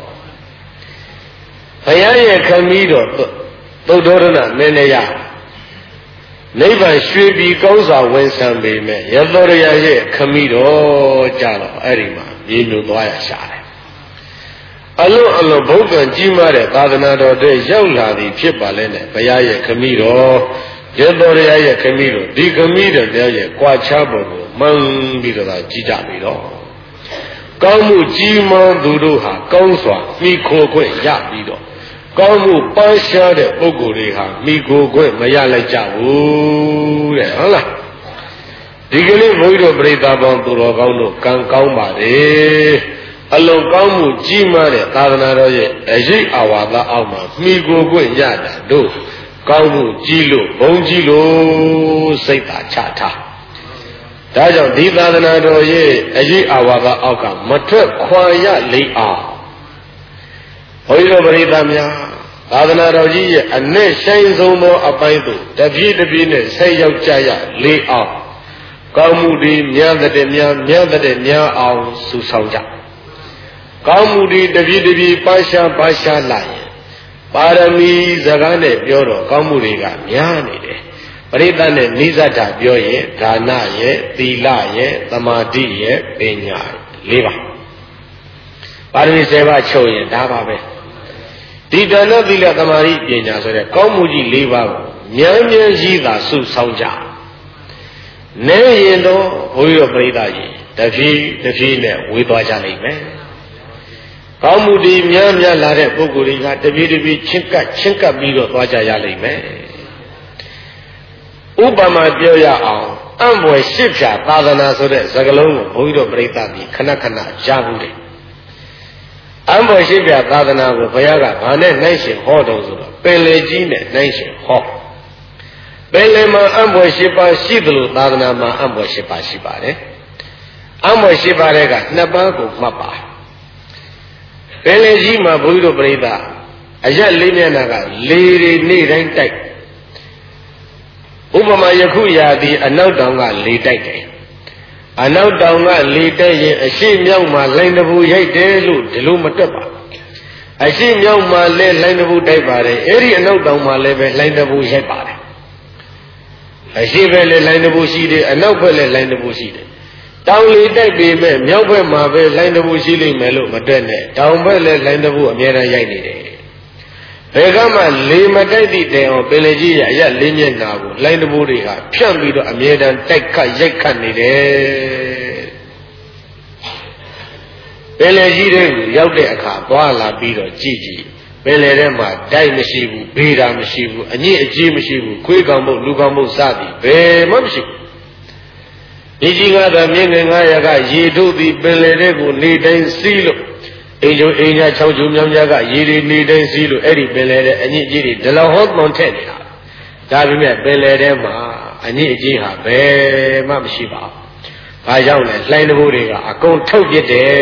ဘုရားရဲ့ခမည်းတော်သုဒ္ဓရဏမင်းရနိဗ္ဗာန်ရွှေပြည်ကောင်းစွာဝန်ဆံပေမဲ့ရသောရယာရဲ့ခမည်းတော်ကြတော့အဲ့ဒီမှာမြေမျိုးသွားရရှာတယ်အလုံးအလုံးဘုဒ္ဓံကြီးမားတဲ့သာသနာတော်တွေရောက်လာသည်ဖြစ်ပါလဲနဲ့ဘုရားရဲ့ခမည်းတော်ရသောရယာရဲ့ခမည်းတော်ဒီခမည်းတော်တရားရဲ့ကြွားချပုံကိုမှန်ပြီးတော့ကြည်ကြပြီတော့ကောင်းမှုကြီးမားသူတို့ဟာကောင်းစွာမိခိုခွင့်ရပြီးတော့ကောင်းမှုပန်းရှားတဲ့ပုဂ္ဂိုလ်တွေဟာမိခိုခွင့်မရလိုက်ကြဘူးတဲ့ဟုတ်လားဒီကနေ့ဘုန်းကြီးတို့ပြိဿပေါင်းသူတော်ကောင်းတို့ကံကောင်းပါလေအလုံးကောင်းမှုကြီးမားတဲ့သာသနာတော်ရဲ့အရေးအဝါဒအောက်မှာမိခိုခွင့်ရတာတို့ကောင်းမှုကြီးလို့ဘုံကြီးလို့စိတ်သာချထားဒါကြောင့်ဒီသာသနာတော်ရဲ့အရေးအဝါဒအောက်ကမထွက်ခွာရလိမ့်အောင်ဘုန်းကြီးတို့ပရိသတ်များသာသနာတော်ကြီးရဲ့အနဲ့ဆိုင်ဆုံးသောအပိုင်းသို့တပြည့်တပြည့်နဲ့ဆက်ရောက်ကြရလေအောင်ကောင်းမှုတွေများတဲ့များများတဲ့များအောင်စုဆောင်ကြကောင်းမှုတွေတပြည့်တပြည့်ပါရှားပါရှားလာရင်ပါရမီစကားနဲ့ပြောတော့ကောင်းမှုတွေကများနေတယ်ပရိသတ်နဲ့နိစ္စတာပြောရင်ဒါနရဲ့သီလရဲ့သမာဓိရဲ့ပညာ၄ပါးပါရမီ၁၀ပါးချုပ်ရင်ဒါပါပဲဒီဒါနသီလသမာဓိပညာဆိုတဲ့ကောင်းမှုကြီး၄ပါးကိုဉာဏ်ဉာဏ်ရှိသာစုဆောင်ကြနေရင်တော့ဘုန်းကြီးတို့ပရိသတ်ကြီးတဖြည်းတဖြည်းနဲ့ဝေးသွားကြလိမ့်မယ်ကောင်းမှုတွေများများလာတဲ့ပုဂ္ဂိုလ်တွေကတဖြည်းတဖြည်းချင်းကပ်ချင်းကပ်ပြီးတော့သွားကြရလိမ့်မယ်ဥပမာပြောရအောင်အံ့ဖွယ်ရှစ်ဖြာသာသနာဆိုတဲ့စကားလုံးကိုဘုန်းကြီးတို့ပြိဿပြီးခဏခဏကြားဘူးတယ်安保西边大的那个不要个，反正耐心好都是了，本来几年耐心好，本来嘛安保西把西的路大的那嘛安保西把西把的，安保西把那个那把个嘛把，本来几嘛不都不来的，而且里面那个里里内人带，我们嘛也可以啊的，安老当个里带的。အနောက်တောင်ကလေတက်ရင်အရှိမြောက်မှာလိုင်းတပူရိုက်တယ်လို့ဒီလိုမတွက်ပါအရှိမြောက်မှာလည်းလိုင်းတပူတိုက်ပါတယ်အဲ့ဒီအနောက်တောင်မှာလည်းပဲလိုင်းတပူရိုက်ပါတယ်အရှိဘက်လည်းလိုင်းတပူရှိတယ်အနောက်ဘက်လည်းလိုင်းတပူရှိတယ်တောင်လေတိုက်ပေမဲ့မြောက်ဘက်မှာပဲလိုင်းတပူရှိလိမ့်မယ်လို့မတွက်နဲ့တောင်ဘက်လည်းလိုင်းတပူအများအားရိုက်နေတယ်ဘယ်ကမှလေမတိုက်သည့်တိုင်အောင်ပင်လေကြီးရအရလေးမျက်နှာကိုလိုင်းတဘိုးတွေကဖြန့်ပြီးတော့အမြဲတမ်းတိုက်ခတ်ရိုက်ခတ်နေတယ်ပင်လေကြီးတွေကိုရောက်တဲ့အခါသွားလာပြီးတော့ကြည့်ကြည့်ပင်လေထဲမှာတိုက်မရှိဘူးဘေးတာမရှိဘူးအညစ်အကြေးမရှိဘူးခွေးကောင်မှုလူကောင်မှုစသည်ဘယ်မှမရှိဘူးဒီကြီးကားသောမြင့်ငယ်ငါးရာကရေထုတ်သည်ပင်လေတွေကိုနေတိုင်းစီးလို့အိမ်ကျိုးအိမ်ညာ၆ကျိုးမြောင်းကြကရေတွေနေတိုင်းစီးလို့အဲ့ဒီပင်လေတဲ့အညစ်အကြေးတွေဒလဟောသွန်ထက်နေတာဒါပေမဲ့ပင်လေထဲမှာအညစ်အကြေးဟာဘယ်မှမရှိပါဘူး။ဘာကြောင့်လဲလှိုင်းတဘိုးတွေကအကုန်ထုတ်ပစ်တယ်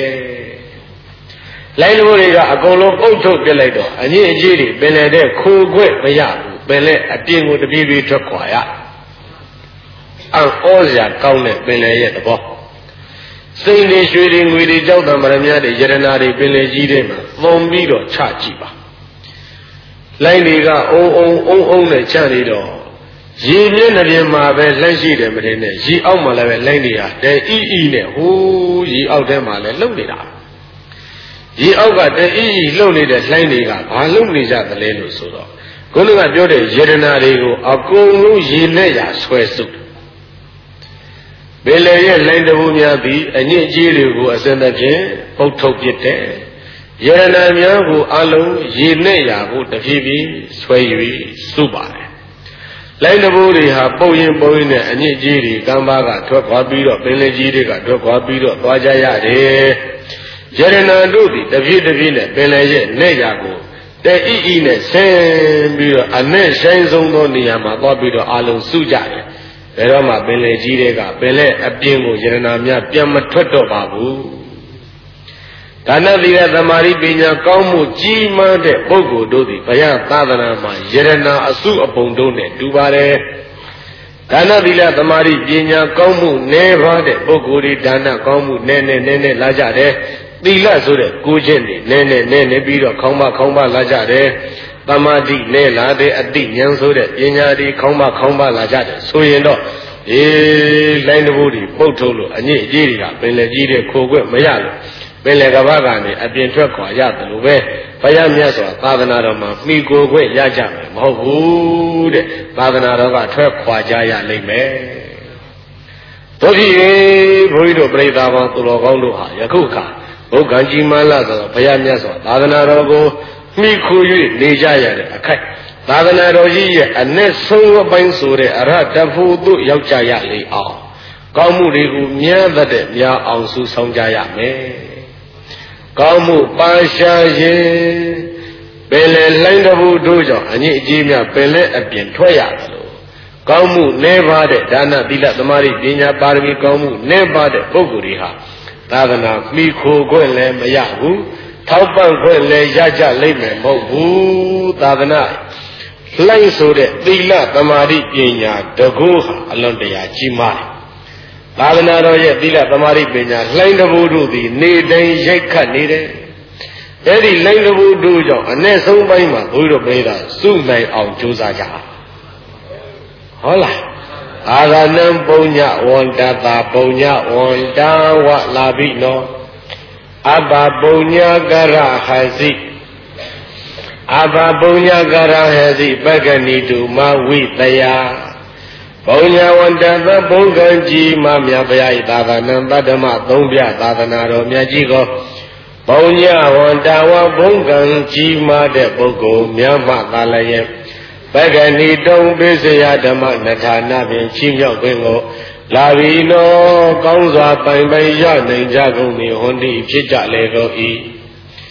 ။လှိုင်းတဘိုးတွေကအကုန်လုံးပုတ်ထုတ်ပစ်လိုက်တော့အညစ်အကြေးတွေပင်လေတဲ့ခိုးခွက်မရဘူးပင်လေအပြင်ကိုတပြေးပြေးထွက်ခွာရ။အံ့ဩစရာကောင်းတဲ့ပင်လေရဲ့သဘောစိတ်တွေရွှေတွေငွေတွေကြောက်တံမရမြတွေယရနာတွေပင်လေကြီးတွေမှာသုံပြီးတော့ချကြည့်ပါလိုင်းတွေကအုံအုံအုံအုံနဲ့ချနေတော့ရေပြင်းတဲ့ပြင်မှာပဲလက်ရှိတယ်မထင်နဲ့ရေအောက်မှာလည်းပဲလိုင်းတွေဟာတဲအီအီနဲ့ဟိုးရေအောက်ထဲမှာလည်းလှုပ်နေတာရေအောက်ကတဲအီအီလှုပ်နေတဲ့လိုင်းတွေကဘာလှုပ်နေကြသလဲလို့ဆိုတော့ခုနကပြောတဲ့ယရနာတွေကိုအကုန်လုံးရေနဲ့ရာဆွဲစုပ်ပင်လေရဲ့လိုင်းတဘိုးများပြီးအညစ်အကြေးတွေကိုအစင်သဖြင့်ပုတ်ထုတ်ပစ်တဲ့ယရနာများကိုအလုံးရေနဲ့ရာကိုတဖြည်းဖြည်းဆွဲ၍စုပါတယ်လိုင်းတဘိုးတွေဟာပုတ်ရင်ပုတ်ရင်နဲ့အညစ်အကြေးတွေကံပါကထွက်ခွာပြီးတော့ပင်လေကြီးတွေကထွက်ခွာပြီးတော့သွားကြရတယ်ယရနာတို့သည်တဖြည်းတဖြည်းနဲ့ပင်လေရဲ့နဲ့ရာကိုတဲအီအီနဲ့ဆင်းပြီးတော့အနဲ့ဆိုင်ဆုံးသောနေရာမှာသွားပြီးတော့အလုံးစုကြတယ်ဘယ်တော့မှပင်လေကြီးတွေကပင်လေအပြင်းကိုယရနာများပြန်မထွက်တော့ပါဘူးဒါနသီလသမာဓိပညာကောင်းမှုကြီးမားတဲ့ပုဂ္ဂိုလ်တို့သည်ဘုရားသာသနာမှာယရနာအစုအပုံတို့နဲ့တူပါတယ်ဒါနသီလသမာဓိပညာကောင်းမှုနည်းပါးတဲ့ပုဂ္ဂိုလ်တွေဒါနကောင်းမှုနည်းနည်းနည်းနည်းလာကြတယ်သီလဆိုတဲ့ကိုယ်ချင်းတွေနည်းနည်းနည်းနည်းပြီးတော့ခေါင်းမခေါင်းမလာကြတယ်သမာဓိနဲ့လာတဲ့အတိဉာဏ်ဆိုတဲ့ပညာတွေခေါင်းမခေါင်းမလာကြတယ်ဆိုရင်တော့အေးလိုင်းတဘိုးတွေပုတ်ထုတ်လို့အညစ်အကြေးတွေကပင်လေကြီးတဲ့ခိုခွက်မရလို့ပင်လေကဘာကနေအပြင်ထွက်ခွာရတယ်လို့ပဲဘုရားမြတ်စွာသာသနာတော်မှာမိကိုခွင့်ရကြမယ်မဟုတ်ဘူးတဲ့သာသနာတော်ကထွက်ခွာကြရလိမ့်မယ်တို့ဖြစ်ဘုန်းကြီးတို့ပြိဿာပေါင်းသူတော်ကောင်းတို့ဟာယခုခါဘုက္ခံကြီးမားလာသောဘုရားမြတ်စွာသာသနာတော်ကိုမိခို၍နေကြရတဲ့အခိုက်သာသနာတော်ကြီးရဲ့အ내ဆုံးအပိုင်းဆိုတဲ့အရဟတဖို့သို့ရောက်ကြရလေအောင်ကောင်းမှုတွေကိုမြတ်တဲ့များအောင်စုဆောင်ကြရမယ်ကောင်းမှုပါရှားရင်ပင်လေလှိုင်းတဘိုးတို့ကြောင့်အညစ်အကြေးများပင်လေအပြင်ထွက်ရတယ်လို့ကောင်းမှုနည်းပါတဲ့ဒါနသီလသမာဓိပညာပါရမီကောင်းမှုနည်းပါတဲ့ပုဂ္ဂိုလ်တွေဟာသာသနာမိခိုခွင့်လည်းမရဘူးထောက်ပံ့ခွင့်လည်းရကြလိမ့်မယ်မဟုတ်ဘူးသာသနာလှိုင်းဆိုတဲ့သီလသမာဓိပညာတကူဟာအလွန်တရာကြီးမားတယ်သာသနာတော်ရဲ့သီလသမာဓိပညာလှိုင်းတဘိုးတို့သည်နေတိုင်းရိုက်ခတ်နေတယ်အဲ့ဒီလှိုင်းတဘိုးတို့ကြောင့်အ ਨੇ ဆုံးပိုင်းမှာဘုရားတို့ပြေးတာစုနိုင်အောင်ကြိုးစားကြဟုတ်လားအာရဏံပုညဝန္တတာပုညဝန္တာဝလာဘိနောအဘပုညကရဟစီအဘပုညကရဟစီပက္ခဏီတုမဝိတယပုညဝန္တသဘုံကံကြီးမမြတ်ဗျာဤသာသနာတတ္တမသုံးပြသာသနာတော်မြတ်ကြီးကိုပုညဝန္တဝဘုံကံကြီးမားတဲ့ပုဂ္ဂိုလ်မြတ်မှသာလည်းပက္ခဏီတုံပိစယဓမ္မနထာနာဖြင့်ချီးမြှောက်ခြင်းကိုလာဘီနောကောင်းစွာပိုင်ပိုင်ရနိုင်ကြကုန်၏ဟွန်ဒီဖြစ်ကြလေတော့၏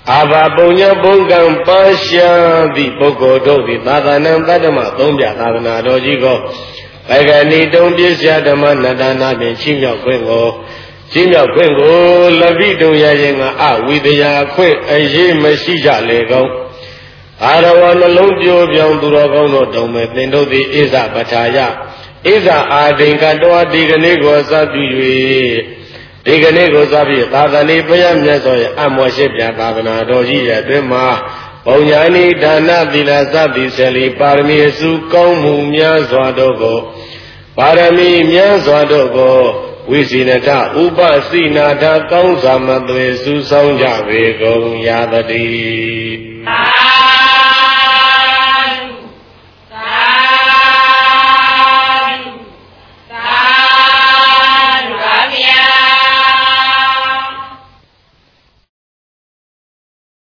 အာဘာပုံညာပုံကံပါရှာသည့်ပုဂ္ဂိုလ်တို့သည်သာသနာတတ္တမသုံးပြသာသနာတော်ကြီးကိုဘဂဏီတုံပြည့်စရာဓမ္မနတနာဖြင့်ချင်းမြောက်ခွင့်ကိုချင်းမြောက်ခွင့်ကိုလပိတုံရခြင်းကအဝိတယာခွင့်အရေးမရှိကြလေကုန်အာရဝနှလုံးပြိုပြောင်းသူတော်ကောင်းတို့တုံမဲ့သင်တို့သည်ဣဇပထာယဣဇအာဒိန်ကတောဒီကနေ့ကိုစပြု၍ဒီကနေ့ကိုစပြုသာသနေဘုရားမြတ်စွာရဲ့အမောရှိပြသာသနာတော်ကြီးရဲ့အတွင်းမှာပုံညာနိဒါနသီလစသည်ဆယ်လီပါရမီအစုကောင်းမှုများစွာတို့ကိုပါရမီများစွာတို့ကိုဝိစီနထဥပစိနာထကောင်းစွာမသွေစုဆောင်ကြပေကုန်ရသတည်း